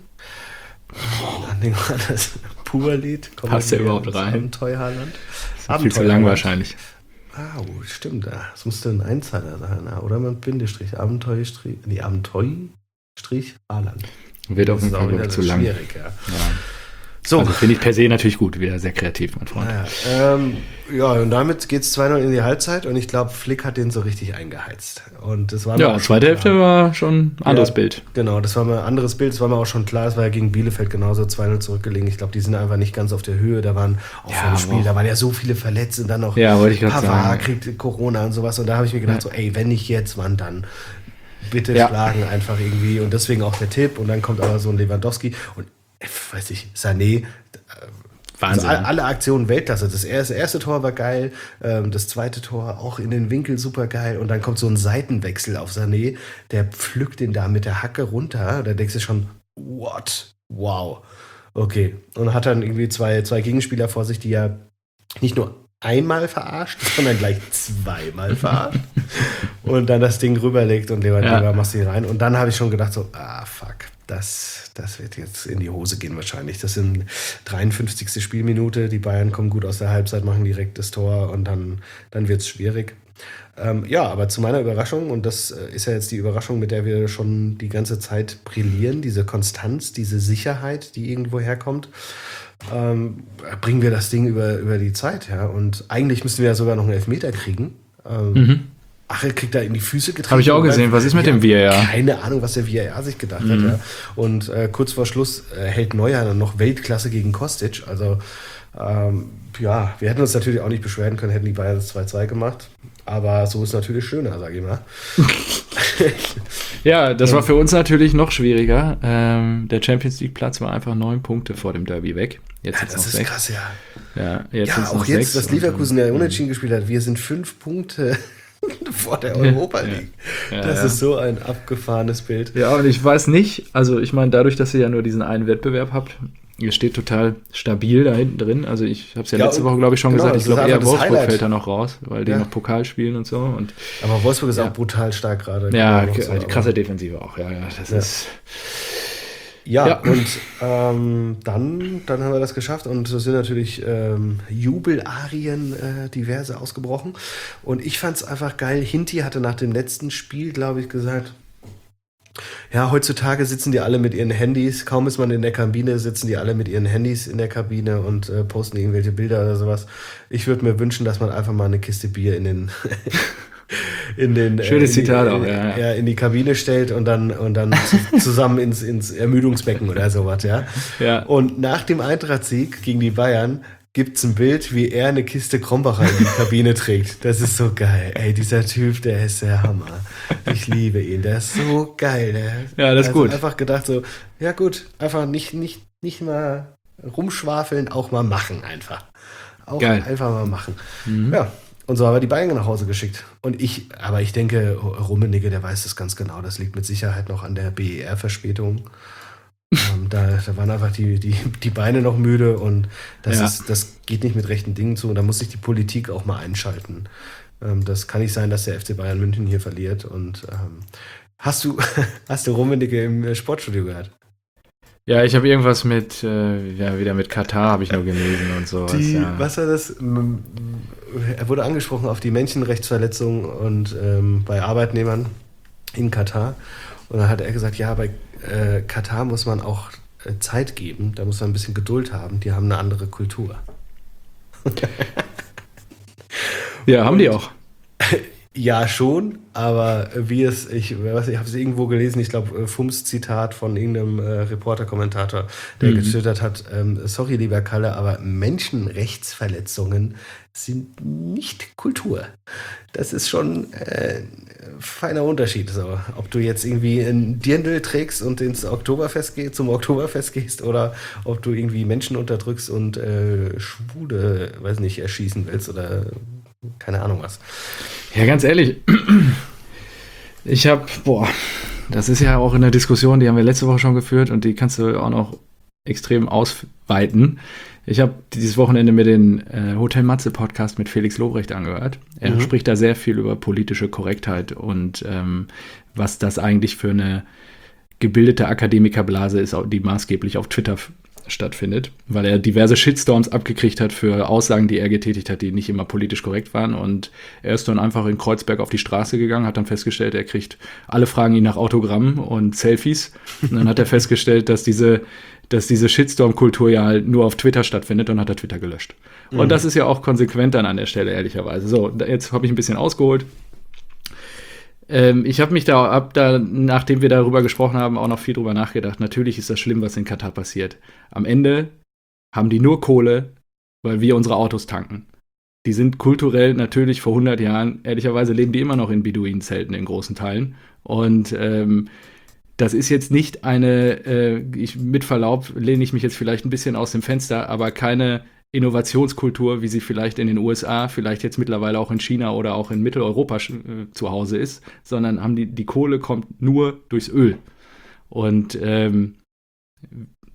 An dem war das Pur-Lied. Passt der überhaupt rein? Abenteuerland. Viel zu lang wahrscheinlich. Ah, oh, stimmt. Das musste ein Einzeiler sein. Oder mit Bindestrich. Abenteuerstrich. Nee, Abenteuerstrich Haaland. Wird auf Das jeden ist Fall auch wieder zu lang. schwierig, ja. Ja. So. Also finde ich per se natürlich gut, wieder sehr kreativ, mein Freund. Naja, ähm, ja, und damit geht es zwei null in die Halbzeit und ich glaube, Flick hat den so richtig eingeheizt. Und das war mir Ja, auch zweite schon Hälfte klar. war schon ein anderes Ja, Bild. Genau, das war mal ein anderes Bild, das war mir auch schon klar, es war ja gegen Bielefeld genauso zwei null zurückgelegen. Ich glaube, die sind einfach nicht ganz auf der Höhe, da waren auch Ja, vor dem Spiel, aber- da waren ja so viele Verletzte und dann noch Ja, wollte ich gerade Pavard sagen. kriegt Corona und sowas und da habe ich mir gedacht, Ja. so, ey, wenn nicht jetzt, wann dann? Bitte Ja. schlagen einfach irgendwie und deswegen auch der Tipp und dann kommt aber so ein Lewandowski und äh, weiß ich, Sané, Wahnsinn. also alle, alle Aktionen Weltklasse. Das erste, das erste Tor war geil, ähm, das zweite Tor auch in den Winkel super geil und dann kommt so ein Seitenwechsel auf Sané, der pflückt den da mit der Hacke runter. Da denkst du schon, what? Wow. Okay. Und hat dann irgendwie zwei, zwei Gegenspieler vor sich, die ja nicht nur einmal verarscht, sondern gleich zweimal verarscht. Und dann das Ding rüberlegt und Lewandowski ja. machst du rein. Und dann habe ich schon gedacht so, ah fuck, das, das wird jetzt in die Hose gehen wahrscheinlich. Das sind dreiundfünfzigste Spielminute, die Bayern kommen gut aus der Halbzeit, machen direkt das Tor und dann, dann wird es schwierig. Ähm, ja, aber zu meiner Überraschung, und das ist ja jetzt die Überraschung, mit der wir schon die ganze Zeit brillieren, diese Konstanz, diese Sicherheit, die irgendwo herkommt, ähm, bringen wir das Ding über, über die Zeit. Ja? Und eigentlich müssten wir ja sogar noch einen Elfmeter kriegen. Ähm, mhm. Ach, er kriegt da in die Füße getreten. Habe ich auch gesehen. Was ist mit ja, dem V A R? Keine Ahnung, was der V A R sich gedacht mhm. hat. Ja. Und äh, kurz vor Schluss äh, hält Neuer dann noch Weltklasse gegen Kostic. Also ähm, ja, wir hätten uns natürlich auch nicht beschweren können, hätten die Bayern das zwei zwei gemacht. Aber so ist natürlich schöner, sage ich mal. Ja, das war für uns natürlich noch schwieriger. Ähm, der Champions League Platz war einfach neun Punkte vor dem Derby weg. Jetzt ja, das noch ist sechs. Krass, ja. Ja, jetzt ja auch jetzt, dass Leverkusen ja unentschieden gespielt hat. Wir sind fünf Punkte vor der Europa League. Ja, ja, das ja. ist so ein abgefahrenes Bild. Ja, und ich weiß nicht, also ich meine, dadurch, dass ihr ja nur diesen einen Wettbewerb habt, ihr steht total stabil da hinten drin. Also ich habe es ja, ja letzte Woche, glaube ich, schon genau, gesagt, ich glaube eher Wolfsburg Highlight. Fällt da noch raus, weil die ja. noch Pokal spielen und so. Und aber Wolfsburg ist ja. auch brutal stark gerade. Ja, so, krasse aber. Defensive auch. Ja, ja, das ja. ist... Ja, ja, und ähm, dann, dann haben wir das geschafft und es sind natürlich ähm, Jubelarien äh, diverse ausgebrochen. Und ich fand es einfach geil. Hinti hatte nach dem letzten Spiel, glaube ich, gesagt, ja, heutzutage sitzen die alle mit ihren Handys, kaum ist man in der Kabine, sitzen die alle mit ihren Handys in der Kabine und äh, posten irgendwelche Bilder oder sowas. Ich würde mir wünschen, dass man einfach mal eine Kiste Bier in den... in den schönes äh, in Zitat die, auch, ja, ja, in die Kabine stellt und dann und dann zusammen ins, ins Ermüdungsbecken oder sowas, ja. ja. Und nach dem Eintracht-Sieg gegen die Bayern gibt es ein Bild, wie er eine Kiste Krombacher in die Kabine trägt. Das ist so geil. Ey, dieser Typ, der ist der Hammer. Ich liebe ihn. Der ist so geil. Der, ja, das ist also gut. Einfach gedacht so, ja gut, einfach nicht, nicht, nicht mal rumschwafeln, auch mal machen einfach. Auch geil. Einfach mal machen. Mhm. Ja. Und so haben wir die Bayern nach Hause geschickt. Und ich, aber ich denke, Rummenigge, der weiß das ganz genau. Das liegt mit Sicherheit noch an der B E R-Verspätung. ähm, da, da waren einfach die, die, die Beine noch müde und das, ja. ist, das geht nicht mit rechten Dingen zu. Und da muss sich die Politik auch mal einschalten. Ähm, das kann nicht sein, dass der F C Bayern München hier verliert. Und ähm, hast du, hast du Rummenigge im Sportstudio gehört? Ja, ich habe irgendwas mit, äh, ja, wieder mit Katar habe ich nur gelesen und so. Die, ja. Was war das? Er wurde angesprochen auf die Menschenrechtsverletzungen und ähm, bei Arbeitnehmern in Katar. Und dann hat er gesagt, ja, bei äh, Katar muss man auch äh, Zeit geben, da muss man ein bisschen Geduld haben. Die haben eine andere Kultur. Ja, haben und, die auch. Ja, schon, aber wie es, ich, weiß, ich habe es irgendwo gelesen, ich glaube, Fums Zitat von irgendeinem äh, Reporter-Kommentator, der mhm. getwittert hat, ähm, sorry, lieber Kalle, aber Menschenrechtsverletzungen sind nicht Kultur. Das ist schon äh, ein feiner Unterschied. So. Ob du jetzt irgendwie ein Dirndl trägst und ins Oktoberfest gehst, zum Oktoberfest gehst oder ob du irgendwie Menschen unterdrückst und äh, Schwule, weiß nicht, erschießen willst oder keine Ahnung was. Ja, ganz ehrlich, ich habe, boah, das ist ja auch in der Diskussion, die haben wir letzte Woche schon geführt und die kannst du auch noch extrem ausweiten. Ich habe dieses Wochenende mir den äh, Hotel Matze Podcast mit Felix Lobrecht angehört. Er mhm. spricht da sehr viel über politische Korrektheit und ähm, was das eigentlich für eine gebildete Akademikerblase ist, die maßgeblich auf Twitter f- stattfindet, weil er diverse Shitstorms abgekriegt hat für Aussagen, die er getätigt hat, die nicht immer politisch korrekt waren. Und er ist dann einfach in Kreuzberg auf die Straße gegangen, hat dann festgestellt, er kriegt, alle fragen ihn nach Autogrammen und Selfies. Und dann hat er festgestellt, dass diese, dass diese Shitstorm-Kultur ja halt nur auf Twitter stattfindet und hat er Twitter gelöscht. Mhm. Und das ist ja auch konsequent dann an der Stelle, ehrlicherweise. So, jetzt habe ich ein bisschen ausgeholt. Ähm, ich habe mich da, ab da, nachdem wir darüber gesprochen haben, auch noch viel drüber nachgedacht. Natürlich ist das schlimm, was in Katar passiert. Am Ende haben die nur Kohle, weil wir unsere Autos tanken. Die sind kulturell natürlich vor hundert Jahren, ehrlicherweise leben die immer noch in Beduinenzelten in großen Teilen. Und ähm, das ist jetzt nicht eine, äh, ich, mit Verlaub lehne ich mich jetzt vielleicht ein bisschen aus dem Fenster, aber keine Innovationskultur, wie sie vielleicht in den U S A, vielleicht jetzt mittlerweile auch in China oder auch in Mitteleuropa äh, zu Hause ist, sondern haben die, die Kohle kommt nur durchs Öl. Und ähm,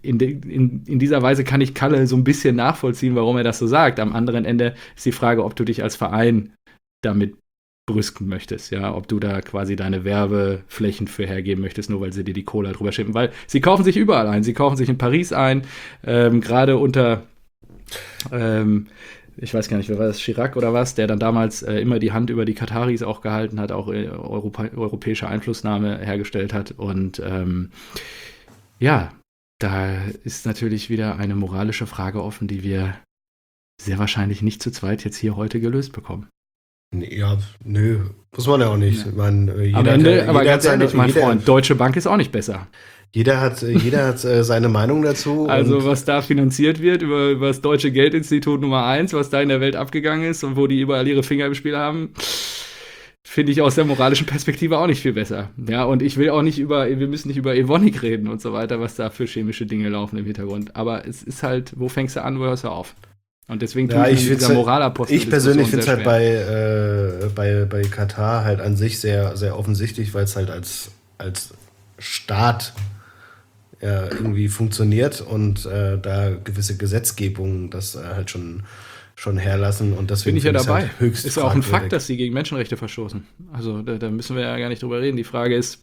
in, de, in, in dieser Weise kann ich Kalle so ein bisschen nachvollziehen, warum er das so sagt. Am anderen Ende ist die Frage, ob du dich als Verein damit brüsten möchtest, ja, ob du da quasi deine Werbeflächen für hergeben möchtest, nur weil sie dir die Cola drüber schippen, weil sie kaufen sich überall ein, sie kaufen sich in Paris ein, ähm, gerade unter ähm, ich weiß gar nicht, wer war das, Chirac oder was, der dann damals äh, immer die Hand über die Kataris auch gehalten hat, auch äh, Europa, europäische Einflussnahme hergestellt hat und ähm, ja, da ist natürlich wieder eine moralische Frage offen, die wir sehr wahrscheinlich nicht zu zweit jetzt hier heute gelöst bekommen. Ja, nö, muss man ja auch nicht. Ja. Ich meine, jeder Am Ende, hat, aber jeder ganz hat ehrlich, seine, mein jeder, Freund, Deutsche Bank ist auch nicht besser. Jeder hat, jeder hat äh, seine Meinung dazu. Also und was da finanziert wird über, über das Deutsche Geldinstitut Nummer eins, was da in der Welt abgegangen ist und wo die überall ihre Finger im Spiel haben, finde ich aus der moralischen Perspektive auch nicht viel besser. Ja, und ich will auch nicht über, wir müssen nicht über Evonik reden und so weiter, was da für chemische Dinge laufen im Hintergrund. Aber es ist halt, wo fängst du an, wo hörst du auf? Und deswegen tue ja, ich ich mit dieser halt, Moralapostel. Ich persönlich finde es halt bei, äh, bei, bei Katar halt an sich sehr, sehr offensichtlich, weil es halt als, als Staat ja, irgendwie funktioniert und äh, da gewisse Gesetzgebungen das äh, halt schon, schon herlassen. Und deswegen bin ich ja dabei. Halt höchst ist ja auch ein fragwürdig. Fakt, dass sie gegen Menschenrechte verstoßen. Also da, da müssen wir ja gar nicht drüber reden. Die Frage ist,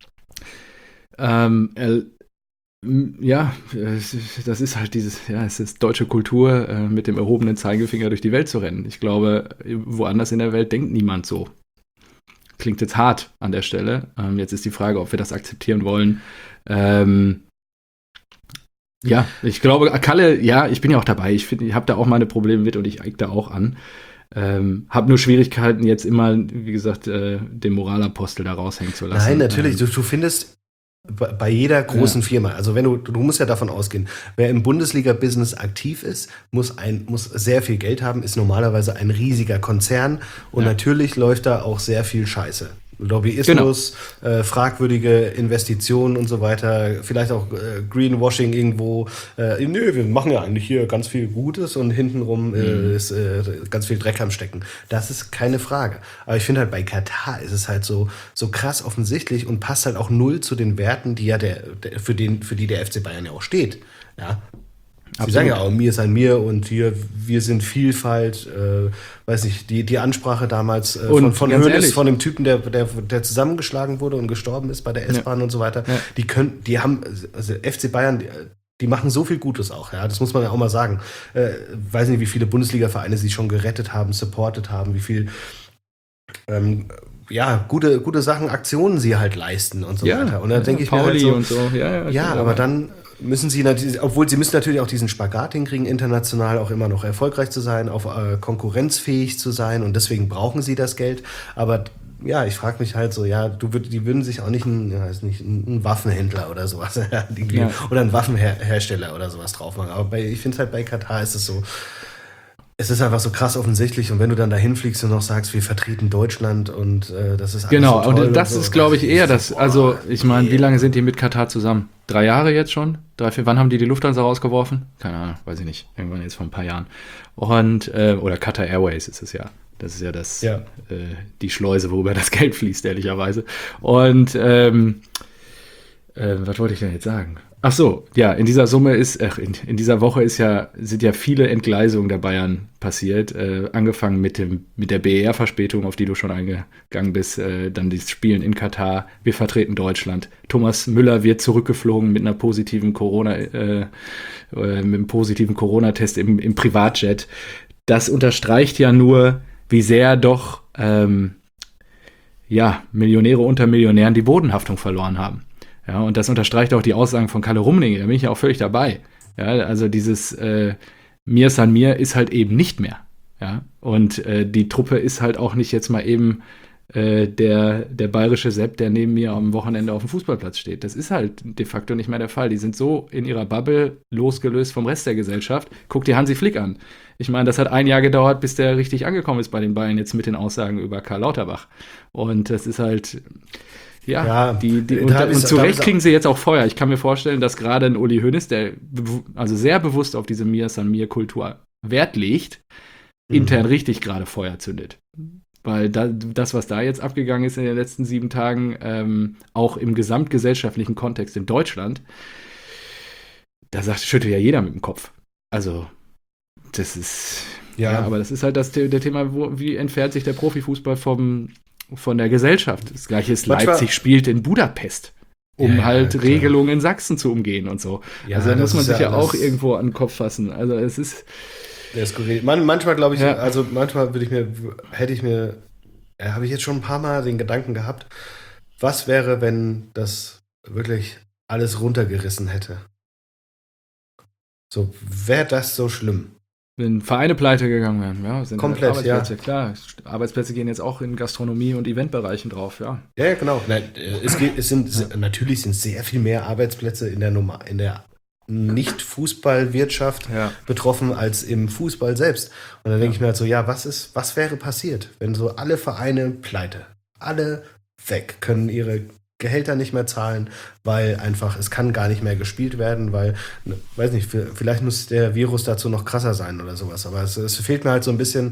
ähm, äh, ja, das ist halt dieses, ja, es ist deutsche Kultur, äh, mit dem erhobenen Zeigefinger durch die Welt zu rennen. Ich glaube, woanders in der Welt denkt niemand so. Klingt jetzt hart an der Stelle. Ähm, jetzt ist die Frage, ob wir das akzeptieren wollen. Ähm, ja, ich glaube, Kalle, ja, ich bin ja auch dabei. Ich finde, ich habe da auch meine Probleme mit und ich eig da auch an. Ähm, habe nur Schwierigkeiten, jetzt immer, wie gesagt, äh, den Moralapostel da raushängen zu lassen. Nein, natürlich. Ähm, du, du findest bei jeder großen ja. Firma, also wenn du, du musst ja davon ausgehen, wer im Bundesliga-Business aktiv ist, muss ein, muss sehr viel Geld haben, ist normalerweise ein riesiger Konzern und ja. natürlich läuft da auch sehr viel Scheiße. Lobbyismus, genau. äh, fragwürdige Investitionen und so weiter, vielleicht auch äh, Greenwashing irgendwo. Äh, nö, wir machen ja eigentlich hier ganz viel Gutes und hintenrum äh, mhm. ist äh, ganz viel Dreck am Stecken. Das ist keine Frage. Aber ich finde halt bei Katar ist es halt so, so krass offensichtlich und passt halt auch null zu den Werten, die ja der, der für den, für die der F C Bayern ja auch steht. Ja. Sie Absolut. sagen ja auch, mir ist ein Mir und hier, wir sind Vielfalt, äh, weiß nicht, die, die Ansprache damals äh, von, von Hoeneß, von dem Typen, der, der, der zusammengeschlagen wurde und gestorben ist bei der S-Bahn ja. und so weiter, ja. die können, die haben, also F C Bayern, die, die machen so viel Gutes auch, ja, das muss man ja auch mal sagen. Äh, weiß nicht, wie viele Bundesliga-Vereine sie schon gerettet haben, supportet haben, wie viel ähm, ja, gute, gute Sachen, Aktionen sie halt leisten und so ja. weiter. Und da ja, denke ich Pauli mir halt und so, ja, ja, ja aber dann müssen sie natürlich, obwohl sie müssen natürlich auch diesen Spagat hinkriegen, international auch immer noch erfolgreich zu sein, auf äh, konkurrenzfähig zu sein und deswegen brauchen sie das Geld. Aber ja, ich frage mich halt so, ja, du würd, die würden sich auch nicht einen, ja, nicht einen Waffenhändler oder sowas ja. oder einen Waffenhersteller oder sowas drauf machen. Aber bei, ich finde halt bei Katar ist es so, es ist einfach so krass offensichtlich und wenn du dann dahin fliegst und noch sagst, wir vertreten Deutschland und äh, das ist alles genau, so toll und das und so, ist, glaube ich, eher das, boah, also ich meine, nee. wie lange sind die mit Katar zusammen? Drei Jahre jetzt schon? Drei, vier, wann haben die die Lufthansa rausgeworfen? Keine Ahnung, weiß ich nicht. Irgendwann jetzt vor ein paar Jahren. Und, äh, oder Qatar Airways ist es ja. Das ist ja das, ja. Äh, die Schleuse, worüber das Geld fließt, ehrlicherweise. Und, ähm, äh, was wollte ich denn jetzt sagen? Ach so, ja, in dieser Summe ist, ach, in, in dieser Woche ist ja, sind ja viele Entgleisungen der Bayern passiert, äh, angefangen mit dem, mit der B E R-Verspätung, auf die du schon eingegangen bist, äh, dann das Spielen in Katar, wir vertreten Deutschland. Thomas Müller wird zurückgeflogen mit einer positiven Corona, äh, äh, mit einem positiven Corona-Test im, im Privatjet. Das unterstreicht ja nur, wie sehr doch, ähm, ja, Millionäre unter Millionären die Bodenhaftung verloren haben. Ja, und das unterstreicht auch die Aussagen von Kalle Rummenigge, da bin ich ja auch völlig dabei. Ja, also dieses äh, Mir san mir ist halt eben nicht mehr. Ja, und äh, die Truppe ist halt auch nicht jetzt mal eben äh, der, der bayerische Sepp, der neben mir am Wochenende auf dem Fußballplatz steht. Das ist halt de facto nicht mehr der Fall. Die sind so in ihrer Bubble losgelöst vom Rest der Gesellschaft. Guck dir Hansi Flick an. Ich meine, das hat ein Jahr gedauert, bis der richtig angekommen ist bei den Bayern, jetzt mit den Aussagen über Karl Lauterbach. Und das ist halt... Ja, ja, die, die, und, und zu Recht kriegen sie jetzt auch Feuer. Ich kann mir vorstellen, dass gerade ein Uli Hoeneß, der also sehr bewusst auf diese Mir san mir Kultur Wert legt, mhm. intern richtig gerade Feuer zündet. Weil da, das, was da jetzt abgegangen ist in den letzten sieben Tagen, ähm, auch im gesamtgesellschaftlichen Kontext in Deutschland, da sagt, schüttelt ja jeder mit dem Kopf. Also, das ist, ja, ja aber das ist halt das der Thema, wo, wie entfernt sich der Profifußball vom, von der Gesellschaft. Das Gleiche ist, Manchmal, Leipzig spielt in Budapest, um ja, halt ja, Regelungen in Sachsen zu umgehen und so. Ja, also da muss man sich ja, ja auch irgendwo an den Kopf fassen. Also es ist... Der ist skurril. Man, manchmal glaube ich, ja. also manchmal würde ich mir, hätte ich mir, ja, habe ich jetzt schon ein paar Mal den Gedanken gehabt, was wäre, wenn das wirklich alles runtergerissen hätte? So, wäre das so schlimm? Wenn Vereine pleite gegangen wären, ja. Sind Komplett, halt Arbeitsplätze, ja. Klar. Arbeitsplätze gehen jetzt auch in Gastronomie- und Eventbereichen drauf, ja. Ja, genau. Nein, es geht, es sind, ja. Natürlich sind sehr viel mehr Arbeitsplätze in der, Nummer, in der Nicht-Fußballwirtschaft ja. betroffen als im Fußball selbst. Und dann denke ja. ich mir halt so, ja, was ist, was wäre passiert, wenn so alle Vereine pleite, alle weg, können ihre Gehälter nicht mehr zahlen, weil einfach, es kann gar nicht mehr gespielt werden, weil, ne, weiß nicht, vielleicht muss der Virus dazu noch krasser sein oder sowas, aber es, es fehlt mir halt so ein bisschen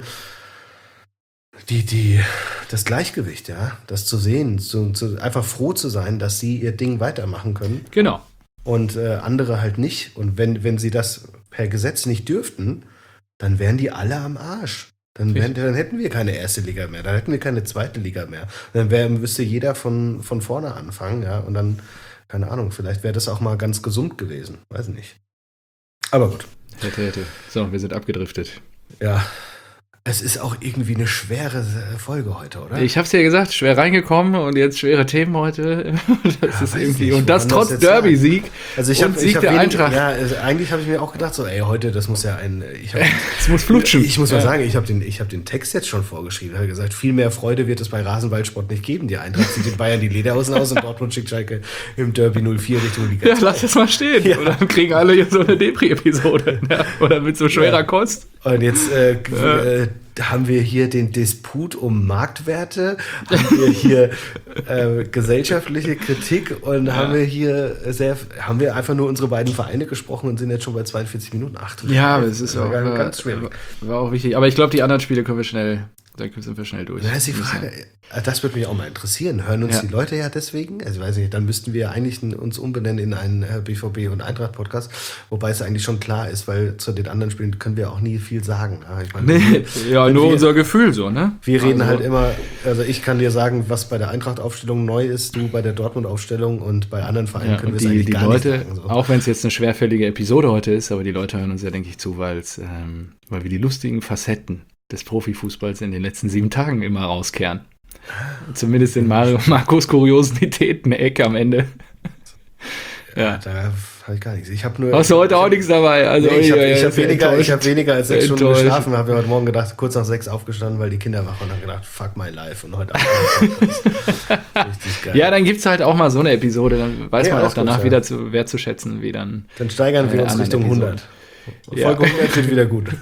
die, die, das Gleichgewicht, ja, das zu sehen, zu, zu, einfach froh zu sein, dass sie ihr Ding weitermachen können. Genau. Und äh, andere halt nicht. Und wenn, wenn sie das per Gesetz nicht dürften, dann wären die alle am Arsch. Dann, wären, dann hätten wir keine erste Liga mehr, dann hätten wir keine zweite Liga mehr. Dann wär, müsste jeder von, von vorne anfangen, ja, und dann, keine Ahnung, vielleicht wäre das auch mal ganz gesund gewesen, weiß nicht. Aber gut. Hätte, hätte. So, wir sind abgedriftet. Ja. Es ist auch irgendwie eine schwere Folge heute, oder? Ich hab's ja gesagt, schwer reingekommen und jetzt schwere Themen heute. Das ja, ist irgendwie nicht, und das trotz das Derby-Sieg also ich hab, und Sieg ich hab der wenig, Eintracht. Ja, also eigentlich habe ich mir auch gedacht, so, ey, heute, das muss ja ein, ich hab, das muss flutschen. Ich muss mal ja. sagen, ich habe den, ich hab den Text jetzt schon vorgeschrieben. Ich habe gesagt, viel mehr Freude wird es bei Rasenballsport nicht geben. Die Eintracht zieht den Bayern die Lederhosen aus und Dortmund schickt Schalke im Derby null vier Richtung Liga. Ja, lass das mal stehen. Ja. Und dann kriegen alle hier so eine Depri-Episode. Ja. Oder mit so schwerer ja. Kost. Und jetzt äh, äh, haben wir hier den Disput um Marktwerte, haben wir hier äh, gesellschaftliche Kritik und ja. haben wir hier sehr, haben wir einfach nur unsere beiden Vereine gesprochen und sind jetzt schon bei zweiundvierzig Minuten. Ach, ja, das ist auch ganz, ganz schwierig. War auch wichtig. Aber ich glaube, die anderen Spiele können wir schnell, da sind wir schnell durch. Das ist die Frage. Das würde mich auch mal interessieren. Hören uns ja. die Leute ja deswegen? Also ich weiß nicht, dann müssten wir ja eigentlich uns umbenennen in einen B V B- und Eintracht-Podcast, wobei es eigentlich schon klar ist, weil zu den anderen Spielen können wir auch nie viel sagen. Ich meine, nee, ja, nur wir, unser Gefühl so, ne? Wir reden also. halt immer, also ich kann dir sagen, was bei der Eintracht-Aufstellung neu ist, du bei der Dortmund-Aufstellung und bei anderen Vereinen ja, können wir es eigentlich die gar Leute, nicht sagen. So. Auch wenn es jetzt eine schwerfällige Episode heute ist, aber die Leute hören uns ja, denke ich, zu, weil's, ähm, weil wir die lustigen Facetten des Profifußballs in den letzten sieben Tagen immer rauskehren. Zumindest in Mar- Marcos Kuriositäten-Ecke am Ende. Ja, ja. Da habe ich gar nichts. Ich habe nur. Hast du heute auch nichts dabei? Also, nee, ich habe ja, hab weniger, hab weniger als sechs Stunden geschlafen. Habe mir heute Morgen gedacht, kurz nach sechs aufgestanden, weil die Kinder wach waren und habe gedacht, fuck my life. Und heute Abend. Richtig geil. Ja, dann gibt es halt auch mal so eine Episode. Dann weiß ja, man auch danach gut, wieder ja. zu wertzuschätzen, wie dann. Dann steigern wir uns Richtung hundert. Ja. Folge hundert wird wieder gut.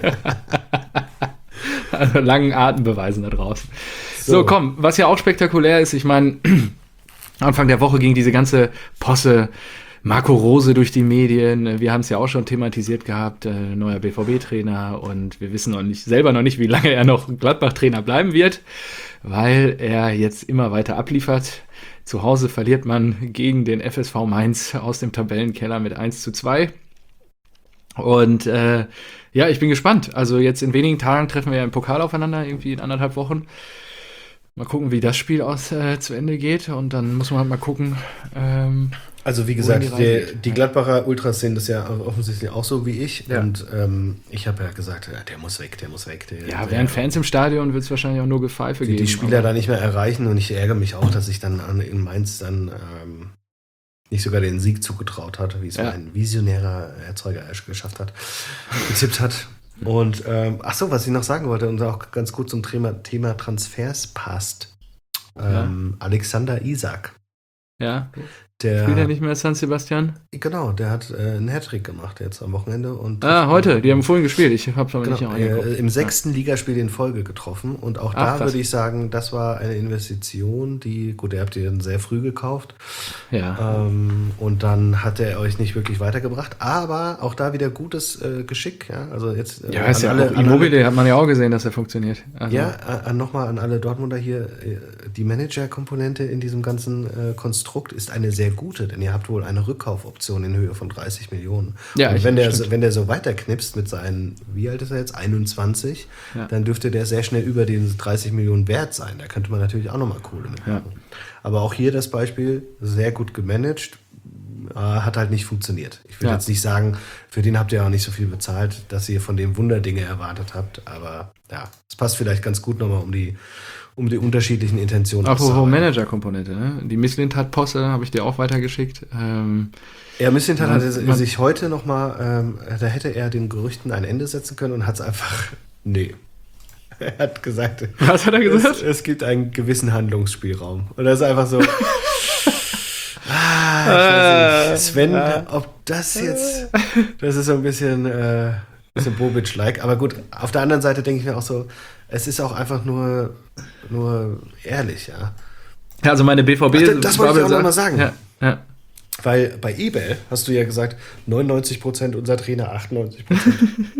Also langen Atem beweisen da draußen. So. so, komm, was ja auch spektakulär ist, ich meine, Anfang der Woche ging diese ganze Posse Marco Rose durch die Medien. Wir haben es ja auch schon thematisiert gehabt, äh, neuer B V B-Trainer und wir wissen noch nicht, selber noch nicht, wie lange er noch Gladbach-Trainer bleiben wird, weil er jetzt immer weiter abliefert. Zu Hause verliert man gegen den F S V Mainz aus dem Tabellenkeller mit eins zu zwei. Und äh, ja, ich bin gespannt. Also jetzt in wenigen Tagen treffen wir ja im Pokal aufeinander, irgendwie in anderthalb Wochen. Mal gucken, wie das Spiel aus äh, zu Ende geht. Und dann muss man halt mal gucken. Ähm, also wie gesagt, die, die, die Gladbacher Ultras sehen das ja offensichtlich auch so wie ich. Ja. Und ähm, ich habe ja gesagt, ja, der muss weg, der muss weg. Der, ja, der, wären Fans im Stadion, wird es wahrscheinlich auch nur Gepfeife die, geben. Die Spieler da nicht mehr erreichen. Und ich ärgere mich auch, dass ich dann an, in Mainz dann ähm, nicht sogar den Sieg zugetraut hat, wie es ja. ein visionärer Erzeuger geschafft hat, getippt hat. Und ähm, ach so, was ich noch sagen wollte und auch ganz gut zum Thema, Thema Transfers passt. Ähm, ja. Alexander Isak. Ja. Der spielt er nicht mehr San Sebastian? Genau, der hat äh, einen Hattrick gemacht jetzt am Wochenende. Und ah, heute, die haben vorhin gespielt, ich habe es aber genau, nicht auch angeguckt. Äh, Im sechsten ja. Ligaspiel in Folge getroffen und auch Ach, da würde ich sagen, das war eine Investition, die, gut, ihr habt ihr dann sehr früh gekauft ja. ähm, und dann hat er euch nicht wirklich weitergebracht, aber auch da wieder gutes äh, Geschick, ja, also jetzt äh, ja, ist ja alle, Immobilie hat man ja auch gesehen, dass er funktioniert. Also. Ja, äh, nochmal an alle Dortmunder hier, äh, die Manager-Komponente in diesem ganzen äh, Konstrukt ist eine sehr sehr gute, denn ihr habt wohl eine Rückkaufoption in Höhe von dreißig Millionen. Ja, und ich- wenn der, stimmt. so, wenn der so weiterknipst mit seinen, wie alt ist er jetzt, einundzwanzig, Ja. dann dürfte der sehr schnell über den dreißig Millionen wert sein. Da könnte man natürlich auch nochmal Kohle mitmachen. Ja. Aber auch hier das Beispiel, sehr gut gemanagt, äh, hat halt nicht funktioniert. Ich will Ja. jetzt nicht sagen, für den habt ihr auch nicht so viel bezahlt, dass ihr von dem Wunderdinge erwartet habt, aber ja, es passt vielleicht ganz gut nochmal um die, um die unterschiedlichen Intentionen Apropos auszuarbeiten. Manager-Komponente, ne? Die Misslintat-Posse habe ich dir auch weitergeschickt. Ähm, Ja, Mislintat hat Man- man- sich heute nochmal, ähm, da hätte er den Gerüchten ein Ende setzen können und hat es einfach, nee. Er hat gesagt, was hat er gesagt? es, es gibt einen gewissen Handlungsspielraum. Und das ist einfach so, ah, ich weiß nicht, Sven, Ja. ob das jetzt, das ist so ein bisschen, äh, bisschen Bobic-like. Aber gut, auf der anderen Seite denke ich mir auch so, es ist auch einfach nur, nur ehrlich, ja. Ja, also meine B V B... Ach, das wollte ich auch noch mal sagen. Ja, ja. Weil bei Ebel hast du ja gesagt, neunundneunzig Prozent unser Trainer, achtundneunzig Prozent.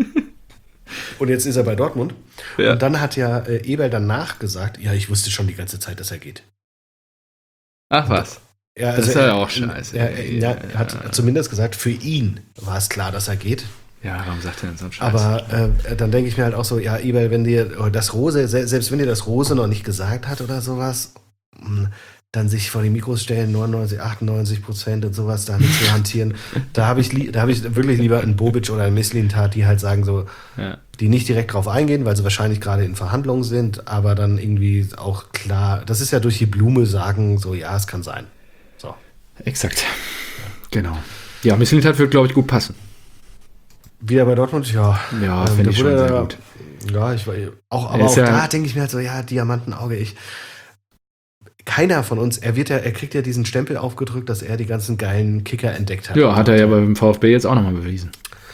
Und jetzt ist er bei Dortmund. Ja. Und dann hat ja äh, Ebel danach gesagt, ja, ich wusste schon die ganze Zeit, dass er geht. Ach was. Ja, Das ist ja er- auch scheiße. Er, er, Ja, er hat ja. zumindest gesagt, für ihn war es klar, dass er geht. Ja, warum sagt er denn so einen Scheiß? Aber äh, dann denke ich mir halt auch so, ja, Ebel, wenn dir das Rose, se- selbst wenn dir das Rose noch nicht gesagt hat oder sowas, mh, dann sich vor die Mikros stellen, neunundneunzig, achtundneunzig Prozent und sowas da nicht zu hantieren. Da habe ich, li- da hab ich wirklich lieber einen Bobic oder einen Misslintat, die halt sagen so, ja. die nicht direkt drauf eingehen, weil sie wahrscheinlich gerade in Verhandlungen sind, aber dann irgendwie auch klar, das ist ja durch die Blume sagen, so, ja, es kann sein. So. Exakt. Genau. Ja, Misslintat wird, glaube ich, gut passen. Wieder bei Dortmund, ja. Ja, Ähm, finde da ich schon wurde sehr er- gut. Ja, ich war auch, Er aber ist auch ja- da denke ich mir halt so, ja, Diamantenauge, ich. Keiner von uns, er wird ja, er kriegt ja diesen Stempel aufgedrückt, dass er die ganzen geilen Kicker entdeckt hat. Ja, hat er ja beim VfB jetzt auch nochmal bewiesen.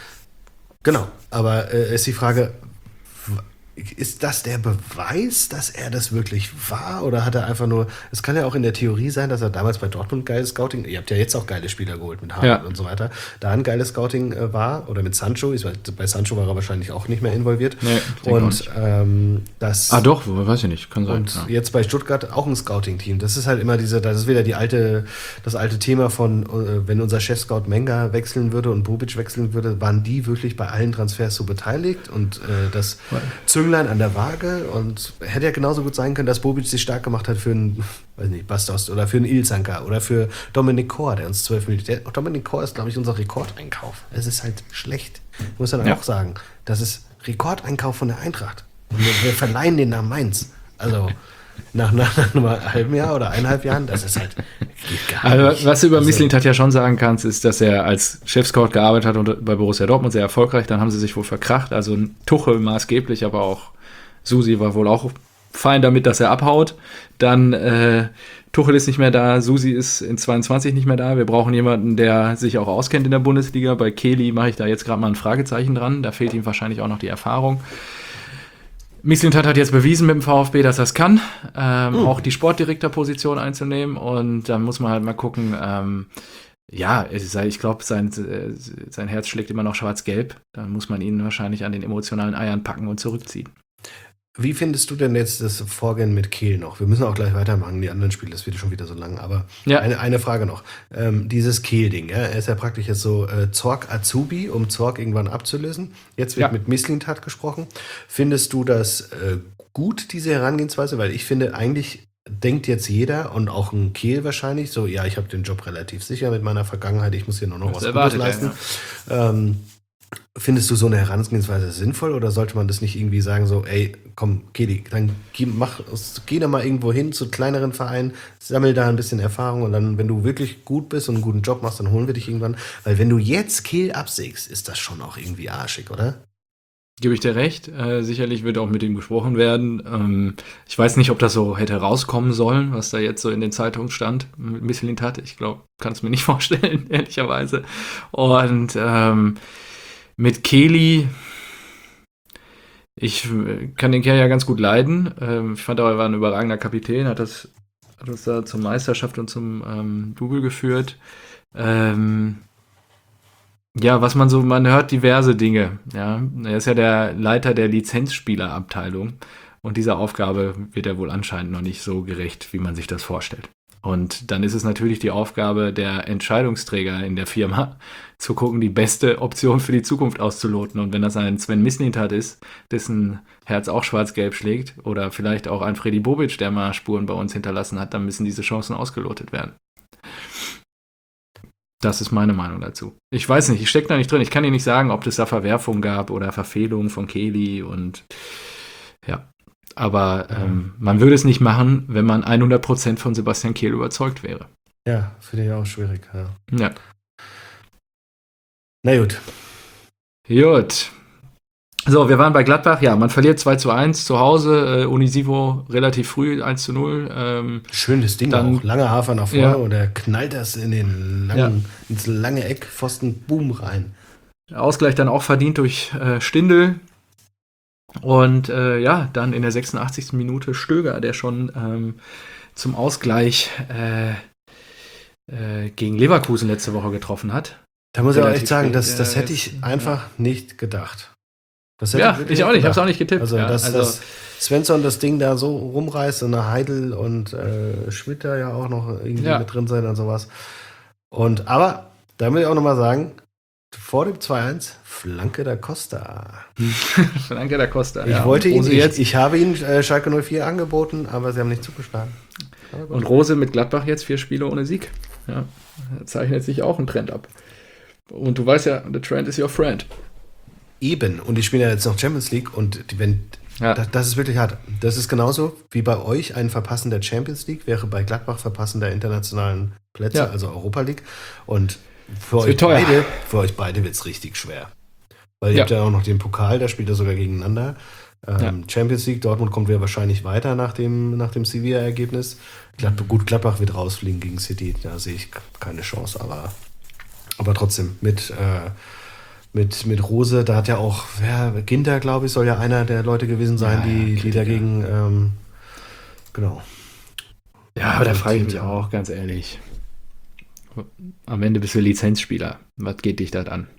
Genau, aber äh, ist die Frage, w- ist das der Beweis, dass er das wirklich war? Oder hat er einfach nur, es kann ja auch in der Theorie sein, dass er damals bei Dortmund geiles Scouting, ihr habt ja jetzt auch geile Spieler geholt mit Haaland Ja. und so weiter, da ein geiles Scouting äh, war, oder mit Sancho, ich weiß, bei Sancho war er wahrscheinlich auch nicht mehr involviert. Nee, denke auch und nicht. ähm, das Ah, doch, weiß ich nicht. Kann sein. und ja. jetzt bei Stuttgart auch ein Scouting-Team. Das ist halt immer diese, das ist wieder die alte, das alte Thema von, äh, wenn unser Chef-Scout Menga wechseln würde und Bobic wechseln würde, waren die wirklich bei allen Transfers so beteiligt und äh, das Zünglein an der Waage und hätte ja genauso gut sein können, dass Bobic sich stark gemacht hat für einen, weiß nicht, Bastos oder für einen Ilzanka oder für Dominik Kor, der uns zwölf Millionen, der, Dominik Kor ist, glaube ich, unser Rekordeinkauf. Es ist halt schlecht. Ich muss dann Ja. auch sagen, das ist Rekordeinkauf von der Eintracht. Und wir, wir verleihen den nach Mainz. Also nach, nach, nach einem halben Jahr oder eineinhalb Jahren, das ist halt geht gar Also, nicht. was du über Also, Misslintat ja schon sagen kannst, ist, dass er als Chefscout gearbeitet hat und bei Borussia Dortmund sehr erfolgreich. Dann haben sie sich wohl verkracht. Also Tuchel maßgeblich, aber auch Susi war wohl auch fein damit, dass er abhaut. Dann äh, Tuchel ist nicht mehr da, Susi ist in zweiundzwanzig nicht mehr da. Wir brauchen jemanden, der sich auch auskennt in der Bundesliga. Bei Kelly mache ich da jetzt gerade mal ein Fragezeichen dran. Da fehlt ihm wahrscheinlich auch noch die Erfahrung. Misslintat hat jetzt bewiesen mit dem VfB, dass er es kann, ähm, Mhm. auch die Sportdirektorposition einzunehmen. Und dann muss man halt mal gucken, ähm, ja, es ist, ich glaube, sein, äh, sein Herz schlägt immer noch schwarz-gelb. Dann muss man ihn wahrscheinlich an den emotionalen Eiern packen und zurückziehen. Wie findest du denn jetzt das Vorgehen mit Kehl noch? Wir müssen auch gleich weitermachen, die anderen Spiele, das wird schon wieder so lang. Aber Ja. eine, eine Frage noch. Ähm, dieses Kehl-Ding, ja, er ist ja praktisch jetzt so äh, Zorg Azubi, um Zorg irgendwann abzulösen. Jetzt wird Ja. mit Misslintat gesprochen. Findest du das äh, gut, diese Herangehensweise? Weil ich finde, eigentlich denkt jetzt jeder und auch ein Kehl wahrscheinlich so, ja, ich habe den Job relativ sicher mit meiner Vergangenheit, ich muss hier nur noch Das was Gutes erwartet er, leisten. Ähm, Findest du so eine Herangehensweise sinnvoll oder sollte man das nicht irgendwie sagen, so, ey, komm, Kedi, dann geh, mach, geh da mal irgendwo hin zu kleineren Vereinen, sammel da ein bisschen Erfahrung und dann, wenn du wirklich gut bist und einen guten Job machst, dann holen wir dich irgendwann. Weil wenn du jetzt Kehl absägst, ist das schon auch irgendwie arschig, oder? Gebe ich dir recht. Äh, sicherlich wird auch mit ihm gesprochen werden. Ähm, ich weiß nicht, ob das so hätte rauskommen sollen, was da jetzt so in den Zeitungen stand mit Misslintat. Ich glaube, kann es mir nicht vorstellen, ehrlicherweise. Und ähm, mit Kelly, ich äh, kann den Kerl ja ganz gut leiden. Ähm, ich fand auch, er war ein überragender Kapitän, hat das, hat das da zur Meisterschaft und zum ähm, Double geführt. Ähm, ja, was man so, man hört diverse Dinge. Ja, er ist ja der Leiter der Lizenzspielerabteilung und dieser Aufgabe wird er wohl anscheinend noch nicht so gerecht, wie man sich das vorstellt. Und dann ist es natürlich die Aufgabe der Entscheidungsträger in der Firma, zu gucken, die beste Option für die Zukunft auszuloten. Und wenn das ein Sven Mislintat ist, dessen Herz auch schwarz-gelb schlägt, oder vielleicht auch ein Freddy Bobic, der mal Spuren bei uns hinterlassen hat, dann müssen diese Chancen ausgelotet werden. Das ist meine Meinung dazu. Ich weiß nicht, ich stecke da nicht drin. Ich kann dir nicht sagen, ob es da Verwerfungen gab oder Verfehlungen von Kelly und ja. Aber ähm, man würde es nicht machen, wenn man hundert Prozent von Sebastian Kehl überzeugt wäre. Ja, finde ich auch schwierig. Ja. Ja. Na gut. Gut. So, wir waren bei Gladbach. Ja, man verliert zwei zu eins zu Hause. Äh, Unisivo relativ früh eins zu null. Ähm, Schönes Ding dann, auch. Langer Hafer nach vorne ja. und er knallt das in den langen, ja. ins lange Eck, Pfosten, boom, rein. Ausgleich dann auch verdient durch äh, Stindl. Und äh, ja, dann in der sechsundachtzigsten Minute Stöger, der schon ähm, zum Ausgleich äh, äh, gegen Leverkusen letzte Woche getroffen hat. Da muss ich auch echt sagen, spät, das, das äh, hätte ich einfach ja. nicht gedacht. Das hätte ja, ich, ich auch nicht, ich habe es auch nicht getippt. Also, ja, dass, also dass Svensson das Ding da so rumreißt und eine Heidel und äh, Schmidt da ja auch noch irgendwie ja. mit drin sein und sowas. Und, aber, da will ich auch nochmal sagen, vor dem zwei eins, Flanke da Costa. Flanke da Costa, Ich ja. wollte ihn, Rose ich, jetzt, ich habe ihn äh, Schalke null vier angeboten, aber sie haben nicht zugeschlagen. Und Rose mit Gladbach jetzt vier Spiele ohne Sieg. Ja, da zeichnet sich auch ein Trend ab. Und du weißt ja, the trend is your friend. Eben, und die spielen ja jetzt noch Champions League und die, wenn, ja. das, das ist wirklich hart. Das ist genauso wie bei euch ein Verpassen der Champions League, wäre bei Gladbach Verpassen der internationalen Plätze, ja. also Europa League. Und für, euch teuer. beide, für euch beide wird es richtig schwer. Weil ihr ja. habt ja auch noch den Pokal, da spielt ihr sogar gegeneinander. Ähm, ja. Champions League, Dortmund kommt wieder wahrscheinlich weiter nach dem, nach dem Sevilla-Ergebnis. Gladbach, gut, Gladbach wird rausfliegen gegen City, da sehe ich keine Chance, aber, aber trotzdem mit, äh, mit, mit Rose, da hat ja auch, ja, Ginter, glaube ich, soll ja einer der Leute gewesen sein, ja, die, ja, die dagegen, ähm, genau. Ja, aber da frage ich mich auch, ganz ehrlich. Am Ende bist du Lizenzspieler. Was geht dich das an?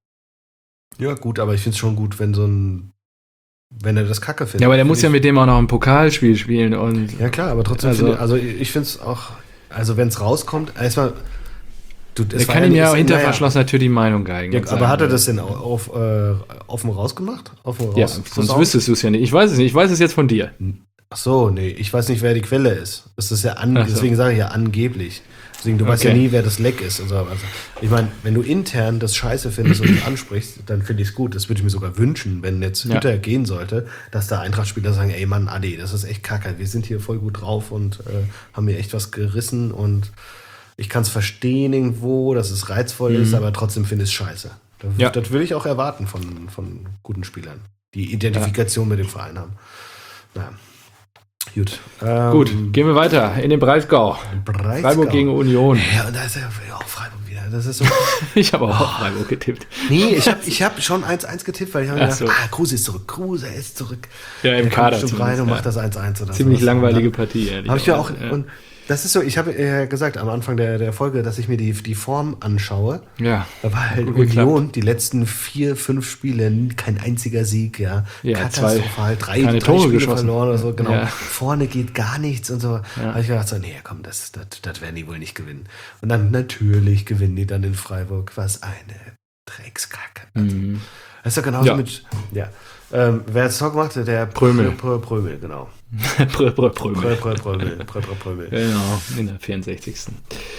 Ja, gut, aber ich finde es schon gut, wenn so ein, wenn er das Kacke findet. Ja, aber der muss ja mit dem auch noch ein Pokalspiel spielen und. Ja, klar, aber trotzdem, also, finde, also ich finde es auch, also wenn es rauskommt, erstmal. Du, er kann ihm ja auch hinter verschlossener Tür die Meinung geigen. Ja, aber hat er das denn auf, äh, offen rausgemacht? Offen raus, ja, sonst wüsstest du es ja nicht. Ich weiß es nicht. Ich weiß es jetzt von dir. Ach so, nee, ich weiß nicht, wer die Quelle ist. Das ist ja an, so. Deswegen sage ich ja angeblich. Deswegen, du okay. weißt ja nie, wer das Leck ist. Also, also, ich meine, wenn du intern das Scheiße findest und das ansprichst, dann finde ich es gut. Das würde ich mir sogar wünschen, wenn jetzt Hütter ja. gehen sollte, dass da Eintracht-Spieler sagen, ey Mann, Adi, das ist echt kacke. Wir sind hier voll gut drauf und äh, haben hier echt was gerissen und ich kann es verstehen irgendwo, dass es reizvoll mhm. ist, aber trotzdem finde ich es scheiße. Das, ja. das will ich auch erwarten von, von guten Spielern, die Identifikation ja. mit dem Verein haben. Naja. Gut. Ähm, Gut, gehen wir weiter in den Breisgau. Breisgau. Freiburg gegen Union. Ja, und da ist ja auch Freiburg wieder. Das ist so. Ich habe auch oh. Freiburg getippt. Nee, ich habe ich hab schon eins eins getippt, weil ich habe gedacht, so. ah, Kruse ist zurück, Kruse ist zurück. Ja, im Der Kader. Kommt bestimmt rein und macht das eins eins oder so. Ziemlich langweilige Partie, ehrlich. Habe ich ja auch. Ja. Und das ist so, ich habe ja gesagt am Anfang der, der Folge, dass ich mir die, die Form anschaue. Ja. Da war halt Union geklappt. Die letzten vier, fünf Spiele, kein einziger Sieg, ja. ja Katastrophal, drei, drei Tore Spiele geschossen. verloren oder so, genau. Ja. Vorne geht gar nichts und so. Da ja. habe ich gedacht, so, nee, komm, das, das, das werden die wohl nicht gewinnen. Und dann natürlich gewinnen die dann in Freiburg. Was eine Dreckskacke. Also, mhm. Das ist ja genauso ja. mit, ja. Ähm, wer hat es noch gemacht? Der Prömel. Prö, Prö, Prömel, genau. Prö, Prö, Prömel. Prö, Prö, Prömel. Prö, Prö, Prömel. Genau, in der vierundsechzigsten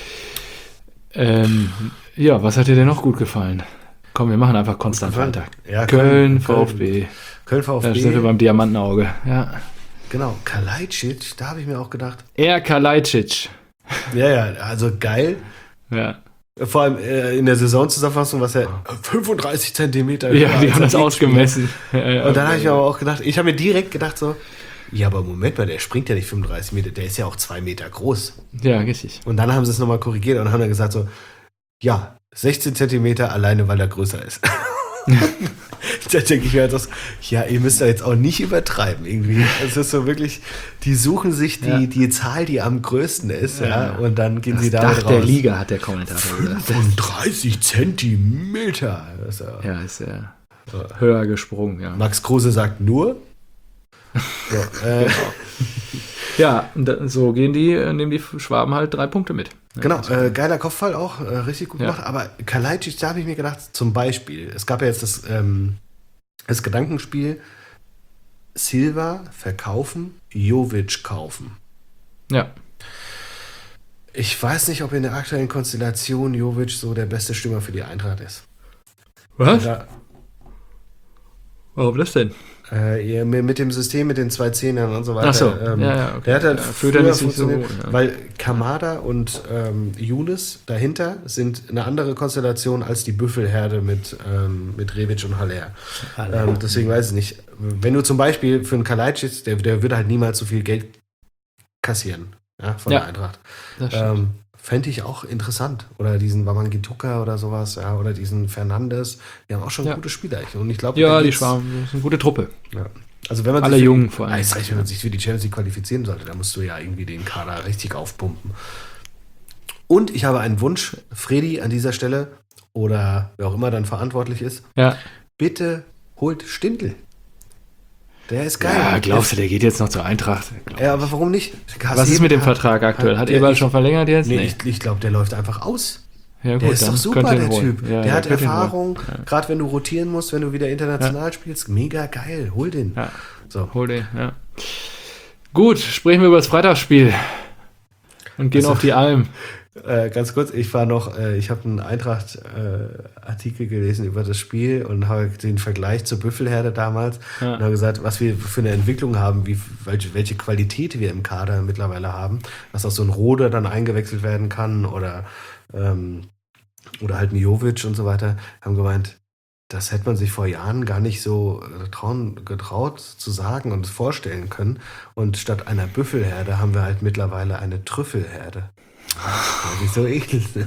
Ähm, ja, was hat dir denn noch gut gefallen? Komm, wir machen einfach konstant weiter. Ja, Köln, Köln, VfB. Köln, VfB. Da sind wir beim Diamantenauge. Ja. Genau, Kalajdzic, da habe ich mir auch gedacht. Er Kalajdzic. Ja, ja, also geil. Ja. Vor allem äh, in der Saisonzusammenfassung, was ja fünfunddreißig Zentimeter. Ja, die haben das ausgemessen. Ja, ja, und dann habe ich mir aber auch gedacht, ich habe mir direkt gedacht so, ja, aber Moment mal, der springt ja nicht fünfunddreißig Meter, der ist ja auch zwei Meter groß. Ja, richtig. Und dann haben sie es nochmal korrigiert und haben dann gesagt so, ja, sechzehn Zentimeter alleine, weil er größer ist. Da denke ich mir halt, das, ja, ihr müsst da jetzt auch nicht übertreiben irgendwie. Es ist so wirklich, die suchen sich die, ja. die Zahl, die am größten ist, ja, ja und dann gehen das sie damit raus. Das Dach der Liga, hat der Kommentator gesagt. fünfunddreißig Zentimeter. Das ist ja, ja, ist ja so. Höher gesprungen, ja. Max Kruse sagt nur. So, äh, Ja, und da, so gehen die, äh, nehmen die Schwaben halt drei Punkte mit. Ja, Genau, äh, geiler Kopfball auch, äh, richtig gut Ja. gemacht. Aber Kalajdzic, da habe ich mir gedacht, zum Beispiel, es gab ja jetzt das, ähm, das Gedankenspiel, Silva verkaufen, Jovic kaufen. Ja. Ich weiß nicht, ob in der aktuellen Konstellation Jovic so der beste Stürmer für die Eintracht ist. Was? Da, Warum das denn? äh, ihr- mit dem System, mit den zwei Zehnern und so weiter. Ach so, ähm, ja, ja, okay. Der hat halt Ja, früher Föderl ist nicht so funktioniert, gut, ja. weil Kamada und ähm, Younes dahinter sind eine andere Konstellation als die Büffelherde mit, ähm, mit Rebic und Haller. Ähm, deswegen weiß ich nicht. Wenn du zum Beispiel für einen Kalajdzic, der, der würde halt niemals so viel Geld kassieren, ja, von Ja, der Eintracht. Das stimmt. Ähm, Fände ich auch interessant. Oder diesen Wamangituka oder sowas, ja, oder diesen Fernandes. Die haben auch schon Ja. gute Spieler. Und ich glaube, ja, da die geht's- Schwaben, das ist eine gute Truppe. Ja. Also wenn man Alle sich für Jungen die, vor allem. Ah, jetzt reicht, wenn man sich für die Champions League qualifizieren sollte, dann musst du ja irgendwie den Kader richtig aufpumpen. Und ich habe einen Wunsch, Freddy an dieser Stelle oder wer auch immer dann verantwortlich ist, Ja. bitte holt Stindl. Der ist geil. Ja, glaubst du, der geht jetzt noch zur Eintracht? Ja, aber warum nicht? Was ist mit dem Vertrag aktuell? Hat der- Eberl ich- schon verlängert jetzt? Nee, ich, ich glaube, der läuft einfach aus. Ja, Der ist doch super, könnt ihr ihn der holen. Typ. Ja, der ja, hat könnt ihr ihn Erfahrung, holen. Ja. gerade wenn du rotieren musst, wenn du wieder international spielst. Mega geil, hol den. Ja. So. Hol den, ja. Gut, sprechen wir über das Freitagsspiel und gehen Also- auf die Alm. Äh, ganz kurz, ich war noch, äh, ich habe einen Eintracht-Artikel gelesen über das Spiel und habe den Vergleich zur Büffelherde damals Ja. und habe gesagt, was wir für eine Entwicklung haben, wie, welche, welche Qualität wir im Kader mittlerweile haben, dass auch so ein Rode dann eingewechselt werden kann oder, ähm, oder halt ein Jovic und so weiter, haben gemeint, das hätte man sich vor Jahren gar nicht so äh, trauen, getraut zu sagen und vorstellen können. Und statt einer Büffelherde haben wir halt mittlerweile eine Trüffelherde. Weil die so eklig sind.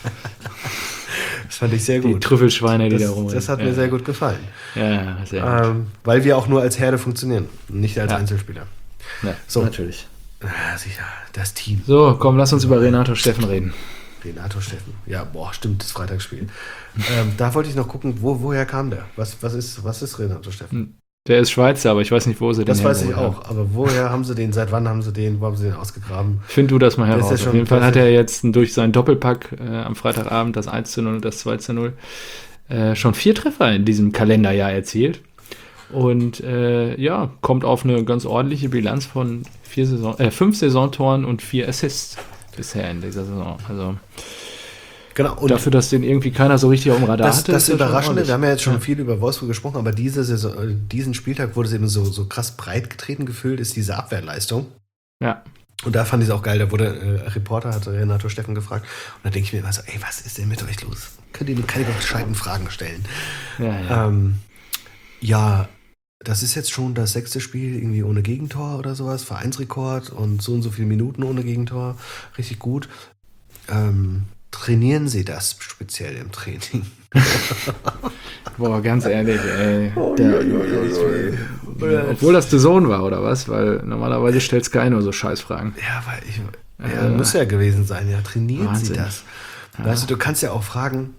Das fand ich sehr Die gut. Trüffelschweine, die Das, da rumrennen. das hat ja. mir sehr gut gefallen. Ja, ja, sehr gut. Ähm, weil wir auch nur als Herde funktionieren, nicht als Ja. Einzelspieler. Ja, so. natürlich. Ah, sicher, das Team. So, komm, lass uns über Renato Steffen reden. Renato Steffen. Ja, boah, stimmt, das Freitagsspiel. ähm, da wollte ich noch gucken, wo, woher kam der? Was, was, ist, was ist Renato Steffen? Der ist Schweizer, aber ich weiß nicht, wo sie den Das weiß ich hergeholt haben. auch. Aber woher haben sie den? Seit wann haben sie den? Wo haben sie den ausgegraben? Find du das mal Der ist heraus. ja Auf schon jeden Fall hat plötzlich- er jetzt durch seinen Doppelpack äh, am Freitagabend das eins zu null und das zwei zu null äh, schon vier Treffer in diesem Kalenderjahr erzielt. Und äh, ja, kommt auf eine ganz ordentliche Bilanz von vier Saison, äh, fünf Saisontoren und vier Assists bisher in dieser Saison. Also Genau. Und dafür, dass den irgendwie keiner so richtig auf dem Radar das, hatte. das ist schon Überraschende, ordentlich. wir haben ja jetzt schon Ja. viel über Wolfsburg gesprochen, aber diese Saison, äh, diesen Spieltag wurde es eben so, so krass breit getreten gefühlt, ist diese Abwehrleistung. Ja. Und da fand ich es auch geil, da wurde äh, ein Reporter, hat Renato Steffen gefragt. Und da denke ich mir immer so, ey, was ist denn mit euch los? Könnt ihr mir keine gescheiten Fragen stellen? Ja, ja. Ähm, ja, das ist jetzt schon das sechste Spiel irgendwie ohne Gegentor oder sowas, Vereinsrekord und so und so viele Minuten ohne Gegentor, richtig gut. Ähm, trainieren Sie das speziell im Training? Boah, ganz ehrlich, ey. Der, obwohl das The Zone war, oder was? Weil normalerweise stellt Sky nur so Scheißfragen. Ja, weil ich, ja, Äh, muss ja gewesen sein. Ja, trainieren Wahnsinn. Sie das? Weißt du, du kannst ja auch fragen,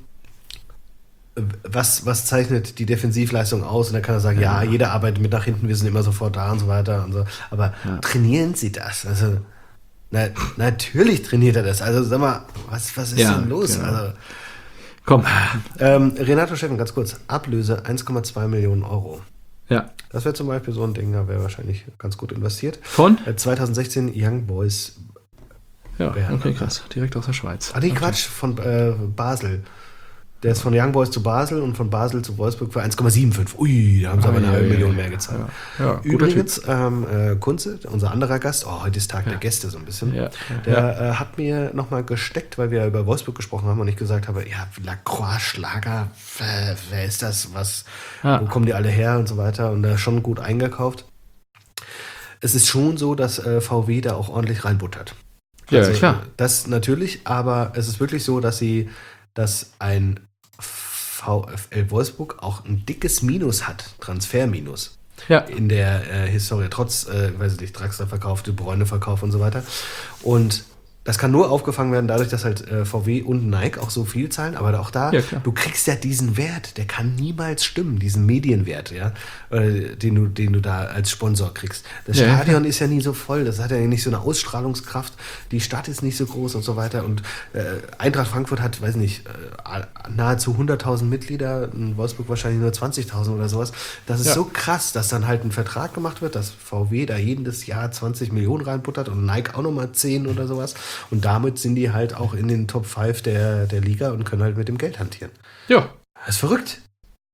was, was zeichnet die Defensivleistung aus? Und dann kann er sagen, ja, jeder arbeitet mit nach hinten, wir sind immer sofort da und so weiter und so. Aber Ja. trainieren Sie das? Also, na, natürlich trainiert er das. Also sag mal, was, was ist Ja, denn los? genau. Also, Komm. ähm, Renato Steffen, ganz kurz, Ablöse eins Komma zwei Millionen Euro. Ja. Das wäre zum Beispiel so ein Ding, da wäre wahrscheinlich ganz gut investiert. Von? Äh, zwanzig sechzehn Young Boys. Ja, Bern. okay, krass. Direkt aus der Schweiz. Ah, nee, Okay. Quatsch, von äh, Basel. Der ist von Young Boys zu Basel und von Basel zu Wolfsburg für eins Komma fünfundsiebzig. Ui, da haben sie aber eine Ah, halbe ja, Million ja, mehr ja. gezahlt. Ja, ja, guter Übrigens, ähm, äh, Kunze, unser anderer Gast, oh, heute ist Tag der Gäste so ein bisschen, Ja, ja, der ja. Äh, hat mir nochmal gesteckt, weil wir über Wolfsburg gesprochen haben und ich gesagt habe, ja, Lacroix, Schlager, wer, wer ist das, was, Ja. wo kommen die alle her und so weiter und da schon gut eingekauft. Es ist schon so, dass äh, V W da auch ordentlich reinbuttert. Ja, klar. Das natürlich, aber es ist wirklich so, dass sie, dass ein VfL Wolfsburg auch ein dickes Minus hat, Transferminus Ja. in der äh, Historie, trotz, äh, weiß ich nicht, Draxler verkauft, De Bruyne verkauft und so weiter. Und das kann nur aufgefangen werden, dadurch, dass halt äh, V W und Nike auch so viel zahlen. Aber auch da, Ja, klar. du kriegst ja diesen Wert, der kann niemals stimmen, diesen Medienwert, ja, äh, den du, den du da als Sponsor kriegst. Das Ja, Stadion ist ja nie so voll, das hat ja nicht so eine Ausstrahlungskraft, die Stadt ist nicht so groß und so weiter. Und äh, Eintracht Frankfurt hat, weiß nicht, äh, nahezu hunderttausend Mitglieder, in Wolfsburg wahrscheinlich nur zwanzigtausend oder sowas. Das ist Ja. so krass, dass dann halt ein Vertrag gemacht wird, dass V W da jedes Jahr zwanzig Millionen reinbuttert und Nike auch nochmal zehn oder sowas. Und damit sind die halt auch in den Top fünf der, der Liga und können halt mit dem Geld hantieren. Ja. Das ist verrückt.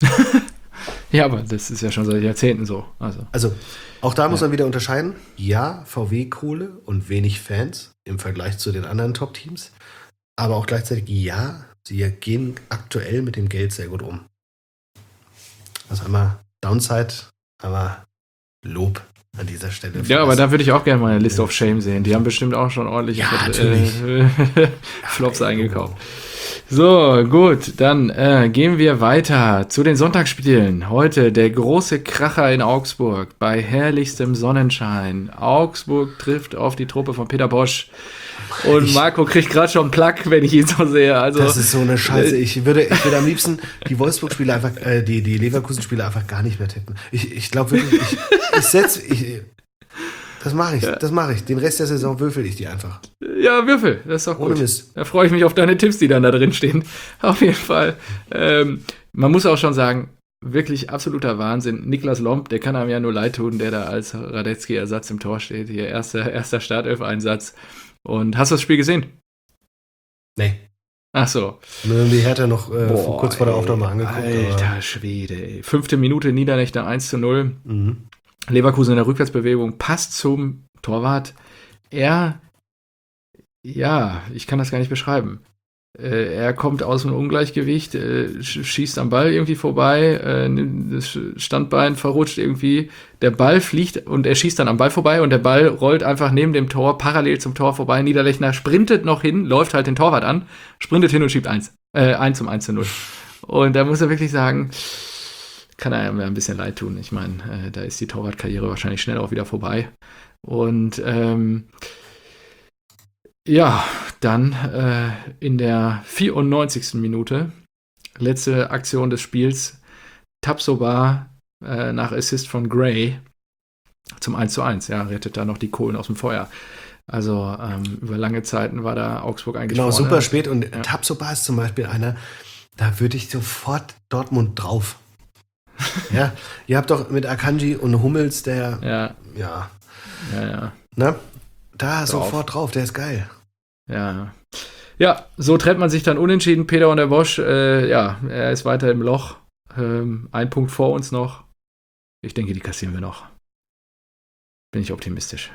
Ja, aber das ist ja schon seit Jahrzehnten so. Also, Also, auch da muss Ja. man wieder unterscheiden. Ja, V W-Kohle und wenig Fans im Vergleich zu den anderen Top-Teams. Aber auch gleichzeitig, ja, sie gehen aktuell mit dem Geld sehr gut um. Also einmal Downside, einmal Lob an dieser Stelle. ja, aber da würde ich auch gerne mal eine List of Shame sehen. Die haben bestimmt auch schon ordentlich Ja, Vert- natürlich. äh, Flops eingekauft. So, gut, dann äh, gehen wir weiter zu den Sonntagsspielen. Heute der große Kracher in Augsburg bei herrlichstem Sonnenschein. Augsburg trifft auf die Truppe von Peter Bosch. Und Ich- Marco kriegt gerade schon Plack, wenn ich ihn so sehe. Also, Das ist so eine Scheiße. Ich würde, ich würde am liebsten die Wolfsburg-Spiele einfach, äh, die, die Leverkusen-Spiele einfach gar nicht mehr tippen. Ich, ich glaube wirklich, ich, ich setze, ich, das mache ich, das mache ich. Den Rest der Saison würfel ich die einfach. ja, Würfel, das ist doch Ohne gut. Mist. Da freue ich mich auf deine Tipps, die dann da drin stehen. Auf jeden Fall. Ähm, man muss auch schon sagen, wirklich absoluter Wahnsinn. Niklas Lomb, der kann einem ja nur leid tun, der da als Radetzky-Ersatz im Tor steht. Hier erster, erster Startelf-Einsatz. Und hast du das Spiel gesehen? Nee. Ach so. Nur die Hertha noch äh, Boah, kurz vor der ey, Aufnahme angeguckt. Alter Schwede, ey. Fünfte Minute, Niederlechner eins zu null. Aber, mhm. Leverkusen in der Rückwärtsbewegung, passt zum Torwart. Er, ja, ich kann das gar nicht beschreiben. Äh, er kommt aus dem Ungleichgewicht, äh, sch- schießt am Ball irgendwie vorbei, äh, nimmt das Standbein verrutscht irgendwie. Der Ball fliegt und er schießt dann am Ball vorbei und der Ball rollt einfach neben dem Tor, parallel zum Tor vorbei. Niederlechner sprintet noch hin, läuft halt den Torwart an, sprintet hin und schiebt eins. Äh, eins zum eins zu null. Und da muss er wirklich sagen, kann er mir ein bisschen leid tun. Ich meine, äh, da ist die Torwartkarriere wahrscheinlich schnell auch wieder vorbei. Und ähm, ja, dann äh, in der vierundneunzigsten Minute, letzte Aktion des Spiels, Tapsoba äh, nach Assist von Gray zum eins zu eins, ja, rettet da noch die Kohlen aus dem Feuer. Also ähm, über lange Zeiten war da Augsburg eigentlich Genau, vorne. super spät. Und Ja. Tapsoba ist zum Beispiel einer, da würde ich sofort Dortmund drauf. Ja, ihr habt doch mit Akanji und Hummels, der, Ja, ja, ja, ja. ne? Da Drauf. sofort drauf, der ist geil. Ja. Ja, so trennt man sich dann unentschieden. Peter und der Bosch, äh, ja, er ist weiter im Loch. Ähm, ein Punkt vor uns noch. Ich denke, die kassieren wir noch. Bin ich optimistisch.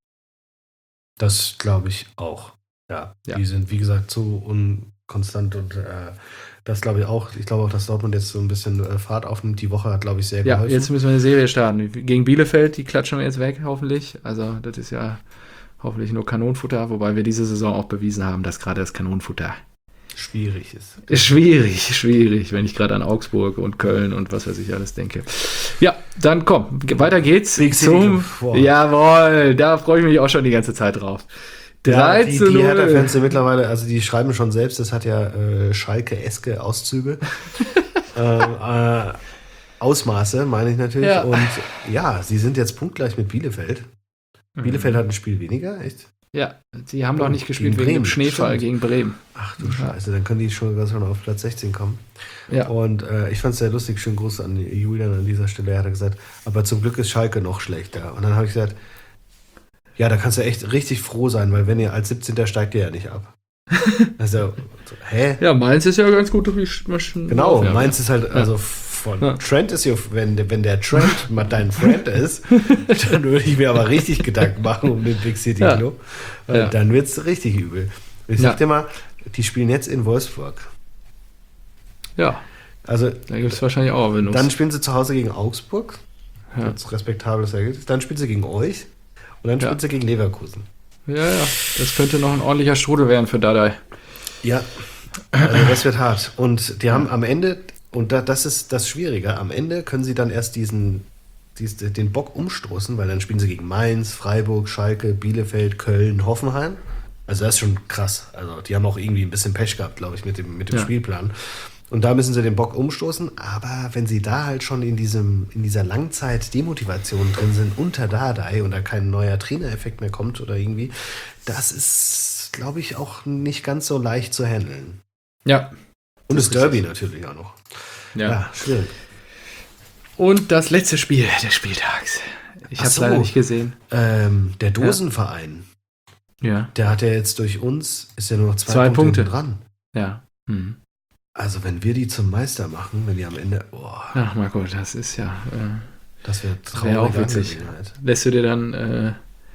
Das glaube ich auch. Ja, Ja. die sind, wie gesagt, so unkonstant und äh, das glaube ich auch. Ich glaube auch, dass Dortmund jetzt so ein bisschen äh, Fahrt aufnimmt. Die Woche hat, glaube ich, sehr Ja, geholfen. jetzt müssen wir eine Serie starten. Gegen Bielefeld, die klatschen wir jetzt weg, hoffentlich. Also, das ist ja hoffentlich nur Kanonenfutter, wobei wir diese Saison auch bewiesen haben, dass gerade das Kanonenfutter schwierig ist. ist schwierig, schwierig, wenn ich gerade an Augsburg und Köln und was weiß ich alles denke. Ja, dann komm, ge- weiter geht's Big City zum... Club. Boah. Jawohl, da freue ich mich auch schon die ganze Zeit drauf. drei Ja, die, zu die Hertha-Fans null. sind mittlerweile, also die schreiben schon selbst, das hat ja äh, Schalke-eske Auszüge. ähm, äh, Ausmaße, meine ich natürlich. Ja. Und ja, sie sind jetzt punktgleich mit Bielefeld. Bielefeld hat ein Spiel weniger, echt? Ja, sie haben doch nicht gespielt Gegen wegen dem Bremen, Schneefall stimmt. gegen Bremen. Ach du Scheiße, dann können die schon, schon auf Platz sechzehn kommen. Ja. Und äh, ich fand es sehr lustig, schönen Gruß an Julian an dieser Stelle. Er hat gesagt, aber zum Glück ist Schalke noch schlechter. Und dann habe ich gesagt, ja, da kannst du echt richtig froh sein, weil wenn ihr als siebzehnter steigt ihr ja nicht ab. Also, so, hä? Ja, Mainz ist ja ganz gut durchmaschen. Genau, ja, Mainz ist halt, also von Ja. Trent ist ja, wenn, der- wenn der Trent mal dein Friend ist, dann würde ich mir aber richtig Gedanken machen um den Big City Ja. Club. Weil Ja. dann wird es richtig übel. Ich Ja. sag dir mal, die spielen jetzt in Wolfsburg. Ja, Also, da gibt es wahrscheinlich auch Windows. dann spielen sie zu Hause gegen Augsburg. Ja. Ganz respektables Ergebnis. Dann spielen sie gegen euch. Und dann Ja. spielen sie gegen Leverkusen. Ja, ja, das könnte noch ein ordentlicher Strudel werden für Dardai. Ja, also das wird hart. Und die haben am Ende, und da, das ist das Schwierige, am Ende können sie dann erst diesen, diesen, den Bock umstoßen, weil dann spielen sie gegen Mainz, Freiburg, Schalke, Bielefeld, Köln, Hoffenheim. Also das ist schon krass. Also die haben auch irgendwie ein bisschen Pech gehabt, glaube ich, mit dem, mit dem Ja. Spielplan. Und da müssen sie den Bock umstoßen. Aber wenn sie da halt schon in, diesem, in dieser Langzeit-Demotivation drin sind, unter Dardai und da kein neuer Trainereffekt mehr kommt oder irgendwie, das ist, glaube ich, auch nicht ganz so leicht zu handeln. Ja. Und das, Das ist Derby richtig. natürlich auch noch. Ja. Ja, schwierig. Und das letzte Spiel des Spieltags. Ich Ach habe es so. leider nicht gesehen. Ähm, der Dosenverein, Ja. der hat ja jetzt durch uns, ist ja nur noch zwei, Zwei Punkte, Punkte. dran. Ja. Hm. Also wenn wir die zum Meister machen, wenn die am Ende, oh, Ach, Marco, das ist ja. Äh, das wäre Wäre auch traurige witzig. Angelegenheit. lässt du dir dann äh,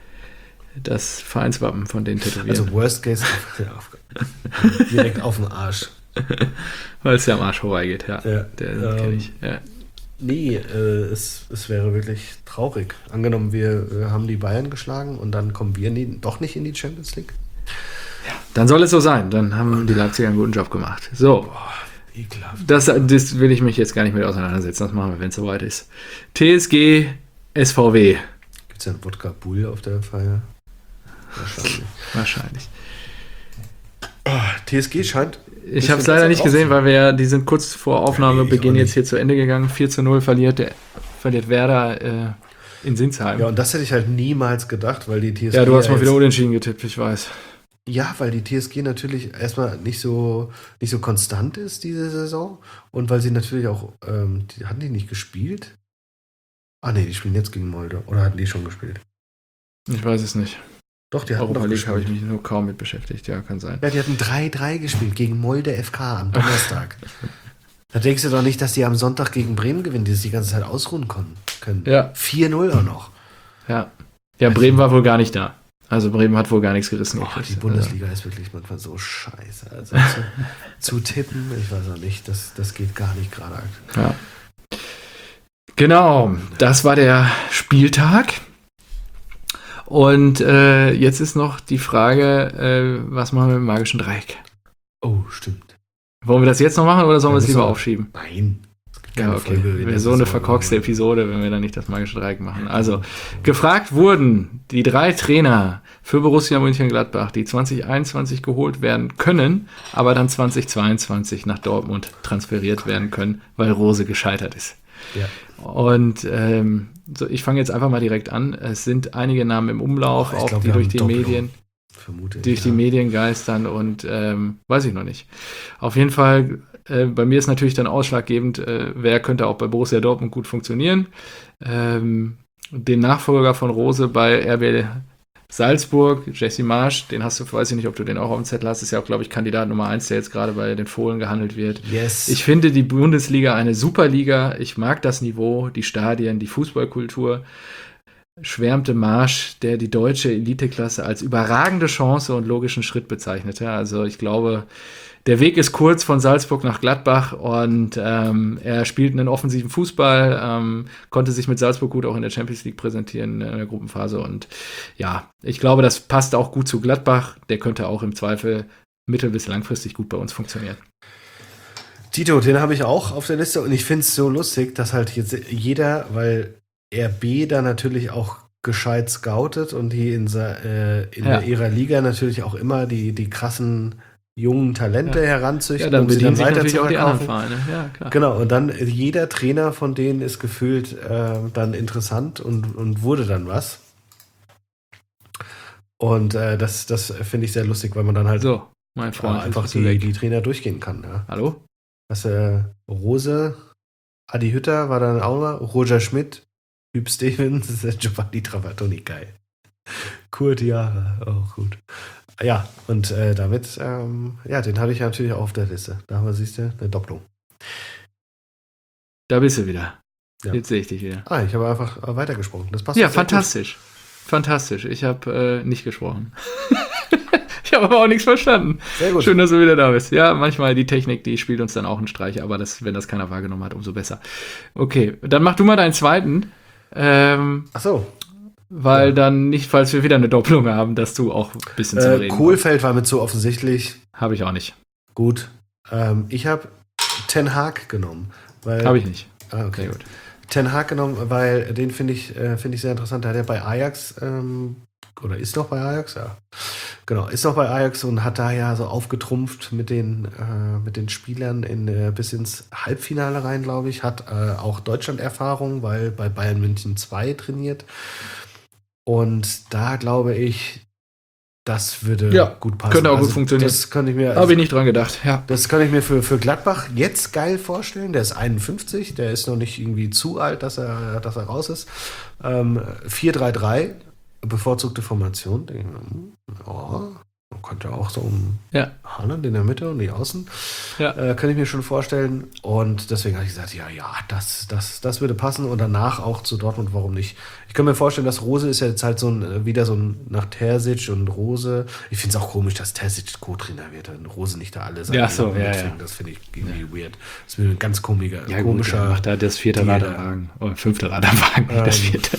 das Vereinswappen von denen tätowieren? Also Worst Case, ja, auf, direkt auf den Arsch. Weil es ja am Arsch vorbeigeht, ja. Ja, Der ähm, kenn ich. Ja. Nee, äh, es, es wäre wirklich traurig. Angenommen, wir äh, haben die Bayern geschlagen und dann kommen wir nie, doch nicht in die Champions League. Dann soll es so sein. Dann haben die Leipziger einen guten Job gemacht. So, Boah, ekelhaft. das, das will ich mich jetzt gar nicht mit auseinandersetzen. Das machen wir, wenn es soweit ist. T S G, S V W. Gibt es ja einen Wodka Bull auf der Feier? Wahrscheinlich. Wahrscheinlich. T S G scheint. Ich habe es leider nicht gesehen, weil wir ja, die sind kurz vor Nee, ich Aufnahmebeginn auch jetzt nicht. hier zu Ende gegangen. vier zu null verliert, der, verliert Werder äh, in Sinsheim. Ja, Ja, und das hätte ich halt niemals gedacht, weil die T S G. du hast mal jetzt- wieder unentschieden getippt, ich weiß. Ja, weil die T S G natürlich erstmal nicht so, nicht so konstant ist diese Saison und weil sie natürlich auch, ähm, die, hatten die nicht gespielt? Ah ne, die spielen jetzt gegen Molde. Oder hatten die schon gespielt? Ich weiß es nicht. Doch, die hatten Europa doch League habe ich gespielt. mich nur kaum mit beschäftigt, ja, kann sein. Ja, die hatten drei drei gespielt gegen Molde F K am Donnerstag. Da denkst du doch nicht, dass die am Sonntag gegen Bremen gewinnen, die es die ganze Zeit ausruhen können. können. Ja. vier null auch noch. Ja. Ja, Bremen war wohl gar nicht da. Also Bremen hat wohl gar nichts gerissen. Boah, gekriegt. die Bundesliga ist wirklich manchmal so scheiße. Also zu, zu tippen, ich weiß auch nicht, das, das geht gar nicht gerade. Also, ja. Genau, das war der Spieltag. Und äh, jetzt ist noch die Frage, äh, was machen wir mit dem magischen Dreieck? Oh, stimmt. Wollen wir das jetzt noch machen oder sollen Ja, wir es müssen lieber wir- aufschieben? Nein. Es gibt Ja, keine okay. Folge in Wäre der so eine Saison, verkorkste aber- Episode, wenn wir dann nicht das magische Dreieck machen. Also, gefragt wurden die drei Trainer für Borussia Mönchengladbach, die zwanzig einundzwanzig geholt werden können, aber dann zwanzig zweiundzwanzig nach Dortmund transferiert werden können, weil Rose gescheitert ist. Ja. Und ähm, so, ich fange jetzt einfach mal direkt an. Es sind einige Namen im Umlauf, Oh, ich auch glaub, die wir durch haben die Doppelung. Medien, Vermute ich, durch die ja. Medien geistern und ähm, weiß ich noch nicht. Auf jeden Fall, äh, bei mir ist natürlich dann ausschlaggebend, äh, wer könnte auch bei Borussia Dortmund gut funktionieren. Ähm, den Nachfolger von Rose bei R B Salzburg, Jesse Marsch, den hast du, weiß ich nicht, ob du den auch auf dem Zettel hast, ist ja auch, glaube ich, Kandidat Nummer eins, der jetzt gerade bei den Fohlen gehandelt wird. Yes. Ich finde die Bundesliga eine super Liga. Ich mag das Niveau, die Stadien, die Fußballkultur. Schwärmte Marsch, der die deutsche Eliteklasse als überragende Chance und logischen Schritt bezeichnete. Also ich glaube, der Weg ist kurz von Salzburg nach Gladbach und ähm, er spielt einen offensiven Fußball, ähm, konnte sich mit Salzburg gut auch in der Champions League präsentieren in der Gruppenphase und ja, ich glaube, das passt auch gut zu Gladbach. Der könnte auch im Zweifel mittel- bis langfristig gut bei uns funktionieren. Tito, den habe ich auch auf der Liste und ich finde es so lustig, dass halt jetzt jeder, weil R B da natürlich auch gescheit scoutet und die in, sa- äh, in Ja. der ihrer Liga natürlich auch immer die, die krassen jungen Talente Ja. heranzüchten, Ja, dann um sie bedienen dann sich weiter natürlich zu auch die anderen verkaufen. Vereine. Ja, klar. Genau, und dann äh, jeder Trainer von denen ist gefühlt äh, dann interessant und, und wurde dann was. Und äh, das, das finde ich sehr lustig, weil man dann halt So, mein äh, Freund, einfach bist du die, weg. die Trainer durchgehen kann. Ja. Hallo? Was, äh, Rose, Adi Hütter war dann auch mal, Roger Schmidt, Hüb Stevens, Giovanni Trapattoni, geil. Kurt Jahre, auch gut. Ja, und äh, damit, ähm, ja, den hatte ich natürlich auch auf der Liste. Da haben wir, siehst du, eine Doppelung. Da bist du wieder. Ja. Jetzt sehe ich dich wieder. Ah, ich habe einfach äh, weitergesprochen. Das passt Ja, sehr gut. fantastisch. Fantastisch. Ich habe äh, nicht gesprochen. Ich habe aber auch nichts verstanden. Sehr gut. Schön, dass du wieder da bist. Ja, manchmal die Technik, die spielt uns dann auch einen Streich, aber das, wenn das keiner wahrgenommen hat, umso besser. Okay, dann mach du mal deinen zweiten. Ähm, Ach so. weil Ja. dann nicht, falls wir wieder eine Doppelung haben, dass du auch ein bisschen zum Äh, Reden Kohlfeld war mir zu offensichtlich. Habe ich auch nicht. Gut. Ähm, ich habe Ten Hag genommen. Weil, Habe ich nicht. Ah, okay. Sehr gut. Ten Hag genommen, weil den finde ich, äh, finde ich sehr interessant. Der hat ja bei Ajax, ähm, oder ist noch bei Ajax, ja, Genau, ist noch bei Ajax und hat da ja so aufgetrumpft mit den, äh, mit den Spielern in, äh, bis ins Halbfinale rein, glaube ich. Hat äh, auch Deutschland-Erfahrung, weil bei Bayern München zwei trainiert. Und da glaube ich, das würde Ja, gut passen. könnte auch gut Also funktionieren. Das könnte ich mir, Habe ich nicht dran gedacht, ja. das kann ich mir für, für Gladbach jetzt geil vorstellen. Der ist einundfünfzig, der ist noch nicht irgendwie zu alt, dass er, dass er raus ist. Ähm, vier drei drei, bevorzugte Formation. Denke ich mir, hm, ja, man könnte auch so um Ja. Haaland in der Mitte und die Außen. Ja. Äh, kann ich mir schon vorstellen. Und deswegen habe ich gesagt, ja, ja, das, das, das würde passen. Und danach auch zu Dortmund, warum nicht? Ich kann mir vorstellen, dass Rose ist ja jetzt halt so ein, wieder so ein, nach Terzic und Rose. Ich finde es auch komisch, dass Terzic Co-Trainer wird und Rose nicht da alle Ja, so, ja, ja. Das finde ich irgendwie ja. weird. Das ist ein ganz komischer, Ja, komischer. gut, macht da das vierte Deal. Radarwagen. Oder fünfte Radarwagen, Ähm. das vierte.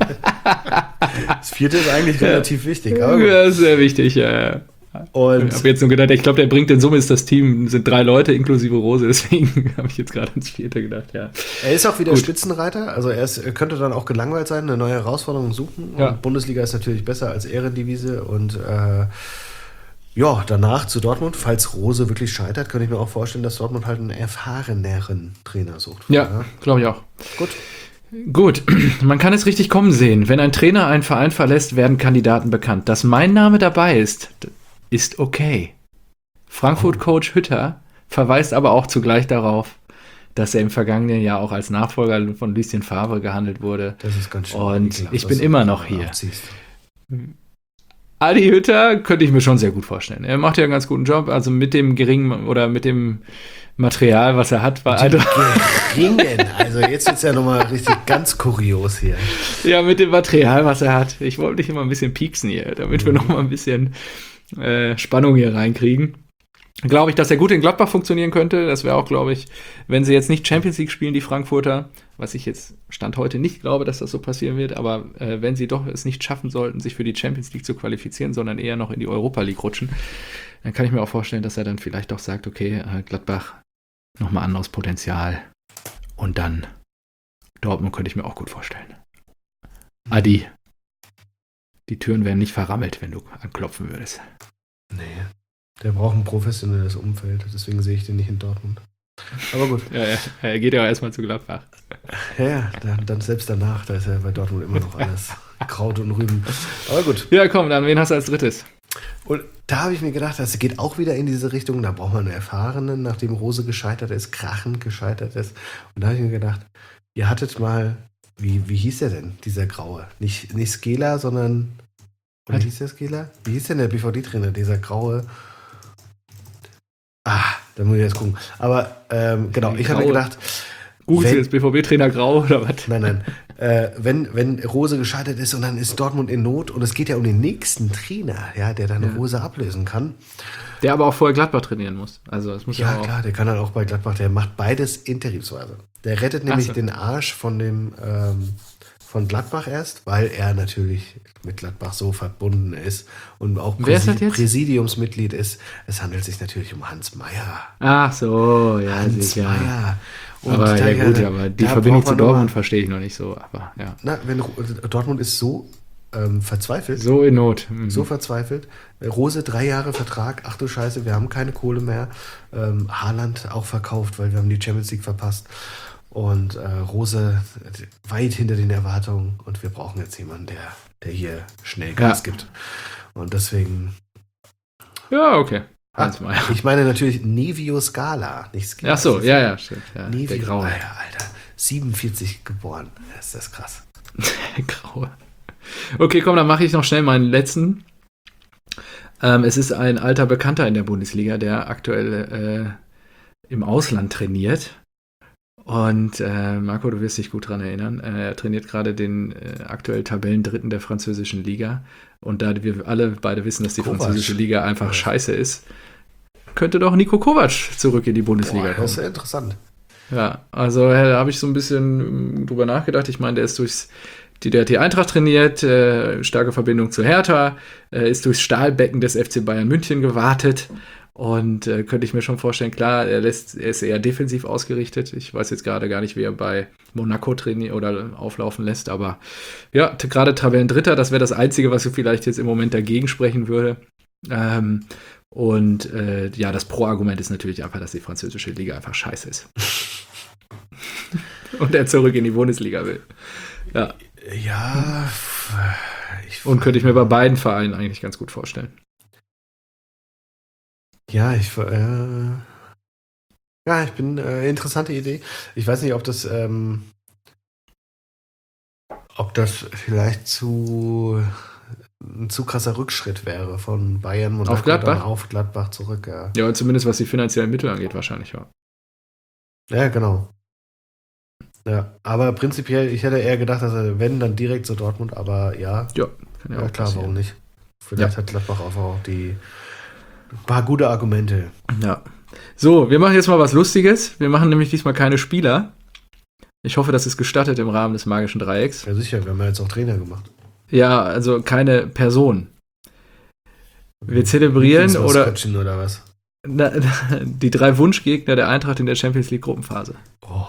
Das vierte ist eigentlich relativ wichtig. Aber gut. Ja, ist sehr wichtig, ja, ja. Und Ich habe jetzt nur gedacht, ich glaube, der bringt in Summe ist das Team, sind drei Leute inklusive Rose, deswegen habe ich jetzt gerade ins vierte gedacht, ja. er ist auch wieder Gut. Spitzenreiter, also er, ist, er könnte dann auch gelangweilt sein, eine neue Herausforderung suchen. Ja. Und Bundesliga ist natürlich besser als Ehrendivisie und äh, ja, danach zu Dortmund, falls Rose wirklich scheitert, könnte ich mir auch vorstellen, dass Dortmund halt einen erfahreneren Trainer sucht. Ja, glaube ich auch. Gut. Gut, man kann es richtig kommen sehen. Wenn ein Trainer einen Verein verlässt, werden Kandidaten bekannt. Dass mein Name dabei ist, ist okay. Frankfurt-Coach Hütter verweist aber auch zugleich darauf, dass er im vergangenen Jahr auch als Nachfolger von Lucien Favre gehandelt wurde. Das ist ganz schön. Und ekelhaft, ich dass bin du immer das noch hier. abziehst. Adi Hütter könnte ich mir schon sehr gut vorstellen. Er macht ja einen ganz guten Job. Also mit dem geringen oder mit dem Material, was er hat, war also, Geringen. Also jetzt ist ja nochmal richtig ganz kurios hier. ja, mit dem Material, was er hat. Ich wollte dich immer ein bisschen pieksen hier, damit wir noch mal ein bisschen äh, Spannung hier reinkriegen. Glaube ich, dass er gut in Gladbach funktionieren könnte. Das wäre auch, glaube ich, wenn sie jetzt nicht Champions League spielen, die Frankfurter, was ich jetzt Stand heute nicht glaube, dass das so passieren wird, aber äh, wenn sie doch es nicht schaffen sollten, sich für die Champions League zu qualifizieren, sondern eher noch in die Europa League rutschen, dann kann ich mir auch vorstellen, dass er dann vielleicht auch sagt, okay, äh, Gladbach, nochmal anderes Potenzial und dann Dortmund könnte ich mir auch gut vorstellen. Adi, die Türen werden nicht verrammelt, wenn du anklopfen würdest. Nee, der braucht ein professionelles Umfeld, deswegen sehe ich den nicht in Dortmund. Aber gut. Ja, ja, er geht ja erstmal zu Gladbach. Ja, ja, dann, dann selbst danach, da ist ja bei Dortmund immer noch alles Kraut und Rüben. Aber gut. Ja, komm, dann wen hast du als drittes? Und da habe ich mir gedacht, das geht auch wieder in diese Richtung, da braucht man einen Erfahrenen, nachdem Rose gescheitert ist, krachend gescheitert ist. Und da habe ich mir gedacht, ihr hattet mal, wie, wie hieß der denn, dieser Graue? Nicht, nicht Skela, sondern, oder Was? hieß der Skela? Wie hieß denn der B V D-Trainer, dieser Graue? Ah, da muss ich jetzt gucken. Aber ähm, genau, ich habe mir Graue. gedacht, Google wenn- jetzt B V B-Trainer Grau oder was? Nein, nein. Äh, wenn, wenn Rose gescheitert ist und dann ist Dortmund in Not und es geht ja um den nächsten Trainer, ja, der dann Ja. Rose ablösen kann. Der aber auch vorher Gladbach trainieren muss. Also das muss ja, Ja, auch. klar, der kann dann auch bei Gladbach, der macht beides interimsweise. Der rettet nämlich Ach so. den Arsch von dem ähm, von Gladbach erst, weil er natürlich mit Gladbach so verbunden ist und auch Wer ist das Präsi- jetzt? Präsidiumsmitglied ist. Es handelt sich natürlich um Hans Meyer. Ach so, ja, Hans sicher. Meyer. Und Aber da- ja gut, aber die da Verbindung braucht zu man noch mal- Dortmund verstehe ich noch nicht so. Aber ja, Na, wenn Dortmund ist so ähm, verzweifelt, so in Not. Mhm. so verzweifelt. Rose, drei Jahre Vertrag, ach du Scheiße, wir haben keine Kohle mehr. Ähm, Haaland auch verkauft, weil wir haben die Champions League verpasst. Und äh, Rose weit hinter den Erwartungen. Und wir brauchen jetzt jemanden, der, der hier schnell Gas Ja. gibt. Und deswegen, Ja, okay. ah, Hans Meyer. ich meine natürlich Nevio Scala, nicht Scala. Ach so, ja, ja, stimmt. Ja, Nevio, der Graue. Alter, Alter, siebenundvierzig geboren. Das ist das krass. Der Graue. Okay, komm, dann mache ich noch schnell meinen letzten. Ähm, es ist ein alter Bekannter in der Bundesliga, der aktuell äh, im Ausland trainiert. Und äh, Marco, du wirst dich gut dran erinnern. Äh, er trainiert gerade den äh, aktuell Tabellendritten der französischen Liga. Und da wir alle beide wissen, dass die Kovac. französische Liga einfach Ja. scheiße ist, könnte doch Nico Kovac zurück in die Bundesliga Boah, kommen. das ist ja interessant. Ja, also äh, da habe ich so ein bisschen ähm, drüber nachgedacht. Ich meine, der ist durchs die, der hat die Eintracht trainiert, äh, starke Verbindung zu Hertha, äh, ist durchs Stahlbecken des F C Bayern München gewartet und äh, könnte ich mir schon vorstellen, klar, er, lässt, er ist eher defensiv ausgerichtet. Ich weiß jetzt gerade gar nicht, wie er bei Monaco trainiert oder auflaufen lässt, aber ja, t- gerade Tabellendritter, das wäre das Einzige, was vielleicht jetzt im Moment dagegen sprechen würde. Ähm, und äh, ja, das Pro-Argument ist natürlich einfach, dass die französische Liga einfach scheiße ist. Und er zurück in die Bundesliga will. Ja. Ja. Ich und könnte ich mir bei beiden Vereinen eigentlich ganz gut vorstellen. Ja, ich äh, ja, ich bin äh, interessante Idee. Ich weiß nicht, ob das ähm, ob das vielleicht zu ein zu krasser Rückschritt wäre von Bayern Monaco auf Gladbach? auf Gladbach zurück. Ja, ja, zumindest was die finanziellen Mittel angeht, wahrscheinlich, ja. Ja, genau. Ja, aber prinzipiell, ich hätte eher gedacht, dass er, wenn, dann direkt zu Dortmund, aber ja. Ja, kann ja, ja auch klar, passieren. warum nicht? Vielleicht ja. hat Gladbach auch die ein paar gute Argumente. Ja. So, wir machen jetzt mal was Lustiges. Wir machen nämlich diesmal keine Spieler. Ich hoffe, das ist gestattet im Rahmen des magischen Dreiecks. Ja, sicher, wir haben ja jetzt auch Trainer gemacht. Ja, also keine Person. Wir zelebrieren oder, oder was? Na, die drei Wunschgegner der Eintracht in der Champions League Gruppenphase. Oh.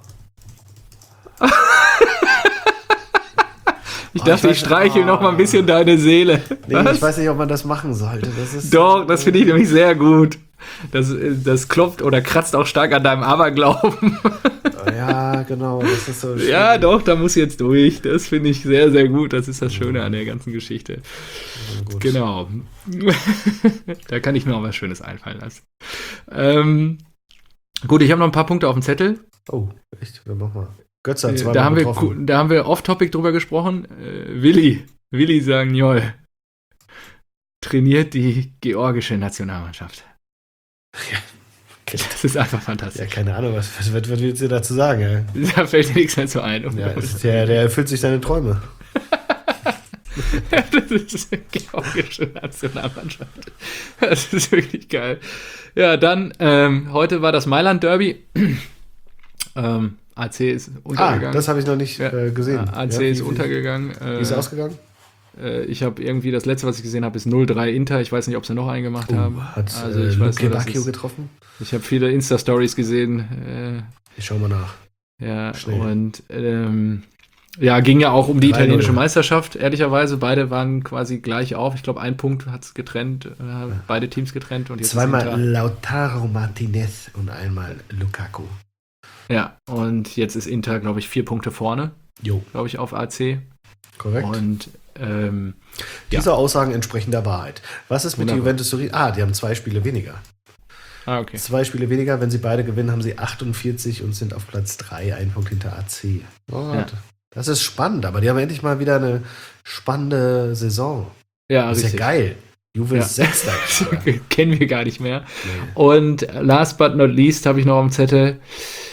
Ich oh, dachte, ich, ich streichel oh. noch mal ein bisschen deine Seele. Nee, was? Ich weiß nicht, ob man das machen sollte. Das ist Doch, das finde ich nämlich sehr gut. Das, das klopft oder kratzt auch stark an deinem Aberglauben. Ja, genau. Das ist so schön. Ja, doch, da muss jetzt durch. Das finde ich sehr, sehr gut. Das ist das Schöne an der ganzen Geschichte. Ja, genau. Da kann ich mir auch was Schönes einfallen lassen. Ähm, gut, ich habe noch ein paar Punkte auf dem Zettel. Oh, echt? Ja, mach mal. Götze hat zweimal da haben getroffen. wir, da haben wir off-topic drüber gesprochen. Äh, Willi, Willi Sagnol trainiert die georgische Nationalmannschaft. Ja. Das ist einfach fantastisch. Ja, keine Ahnung, was, was, was willst du dazu sagen? Ey? Da fällt dir nichts mehr zu ein. Ja, der, der erfüllt sich seine Träume. Ja, das ist eine georgische Nationalmannschaft. Das ist wirklich geil. Ja, dann, ähm, heute war das Mailand-Derby. ähm, A C ist untergegangen. Ah, das habe ich noch nicht ja, äh, gesehen. A C ja, ist wie, untergegangen. Wie ist es ausgegangen? Äh, ich habe irgendwie, das letzte, was ich gesehen habe, ist null drei Inter. Ich weiß nicht, ob sie noch einen gemacht oh, haben. Hat also äh, ich Luke Bacchio getroffen? Ich habe viele Insta-Stories gesehen. Äh, ich schau mal nach. Ja, Schnell. und ähm, ja, ging ja auch um die italienische Meisterschaft, ehrlicherweise. Beide waren quasi gleich auf. Ich glaube, ein Punkt hat es getrennt, äh, beide Teams getrennt. Und jetzt zweimal Lautaro Martinez und einmal Lukaku. Ja, und jetzt ist Inter, glaube ich, vier Punkte vorne, glaube ich, auf A C. Korrekt. Und ähm, diese ja. Aussagen entsprechen der Wahrheit. Was ist mit Wunderbar. Juventus Turin? Ah, die haben zwei Spiele weniger. Ah, okay. Zwei Spiele weniger. Wenn sie beide gewinnen, haben sie achtundvierzig und sind auf Platz drei, ein Punkt hinter A C. Oh, ja. Das ist spannend, aber die haben endlich mal wieder eine spannende Saison. Ja, das ist richtig. ja geil. Juve ist ja. Sechster. Kennen wir gar nicht mehr. Nee. Und last but not least habe ich noch am Zettel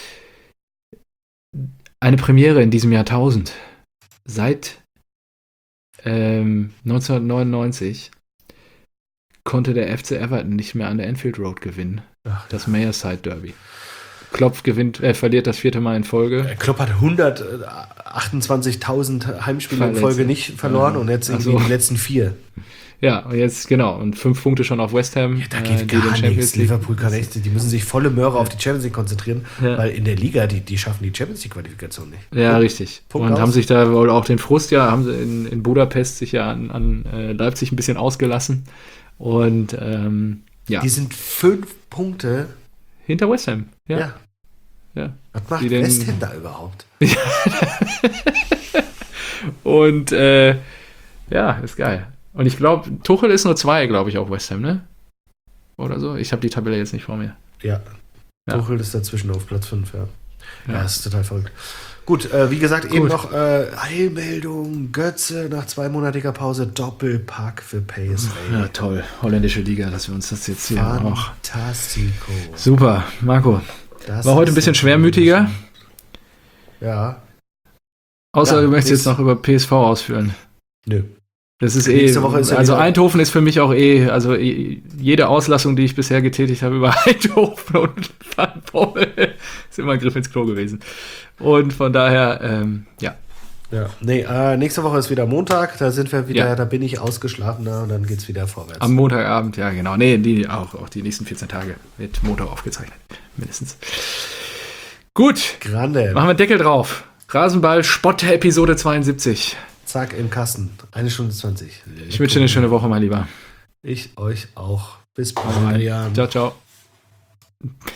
eine Premiere in diesem Jahrtausend. Seit ähm, neunzehnhundertneunundneunzig konnte der F C Everton nicht mehr an der Anfield Road gewinnen. Ach, das Merseyside Derby. Klopp gewinnt, äh, verliert das vierte Mal in Folge. Klopp hat hundertachtundzwanzigtausend Heimspiele Verletzt. in Folge nicht verloren ja. und jetzt irgendwie so. Die letzten vier. Ja, und jetzt, genau, und fünf Punkte schon auf West Ham. Ja, da geht äh, gar nichts. Liverpool kann echt, die müssen sich volle Möhre auf die Champions League konzentrieren, ja. weil in der Liga, die, die schaffen die Champions League-Qualifikation nicht. Ja, Punkt. richtig. Punkt und aus. haben sich da wohl auch den Frust, ja, haben sie in, in Budapest sich ja an, an äh, Leipzig ein bisschen ausgelassen. Und, ähm, ja. Die sind fünf Punkte hinter West Ham, ja. ja. ja. Was macht die West Ham da überhaupt? Und, äh, ja, ist geil. Und ich glaube, Tuchel ist nur zwei, glaube ich, auf West Ham, ne? Oder so. Ich habe die Tabelle jetzt nicht vor mir. Ja. ja. Tuchel ist dazwischen auf Platz fünf, ja. Ja, ja, das ist total verrückt. Gut, äh, wie gesagt, Gut. eben noch äh, Eilmeldung, Götze nach zweimonatiger Pause, Doppelpack für P S V. Ja, toll. Holländische Liga, dass wir uns das jetzt hier auch. Fantastico. Super, Marco. Das war heute ein bisschen schwermütiger. Ja. Außer ja, du möchtest jetzt noch über P S V ausführen. Nö. Das ist eh, Woche ist ja also Eindhoven ist für mich auch eh, also jede Auslassung, die ich bisher getätigt habe über Eindhoven und Van Bommel, ist immer ein Griff ins Klo gewesen. Und von daher, ähm, ja. Ja, nee, äh, nächste Woche ist wieder Montag, da sind wir wieder, ja. da bin ich ausgeschlafener und dann geht's wieder vorwärts. Am Montagabend, ja genau. Nee, die, auch, auch die nächsten vierzehn Tage wird Montag aufgezeichnet, mindestens. Gut, Grande. Machen wir Deckel drauf. Rasenball, Spott, Episode zweiundsiebzig. Zack, im Kasten. Eine Stunde zwanzig. Ich wünsche dir eine schöne Woche, mein Lieber. Ich euch auch. Bis bald. Ciao, ciao.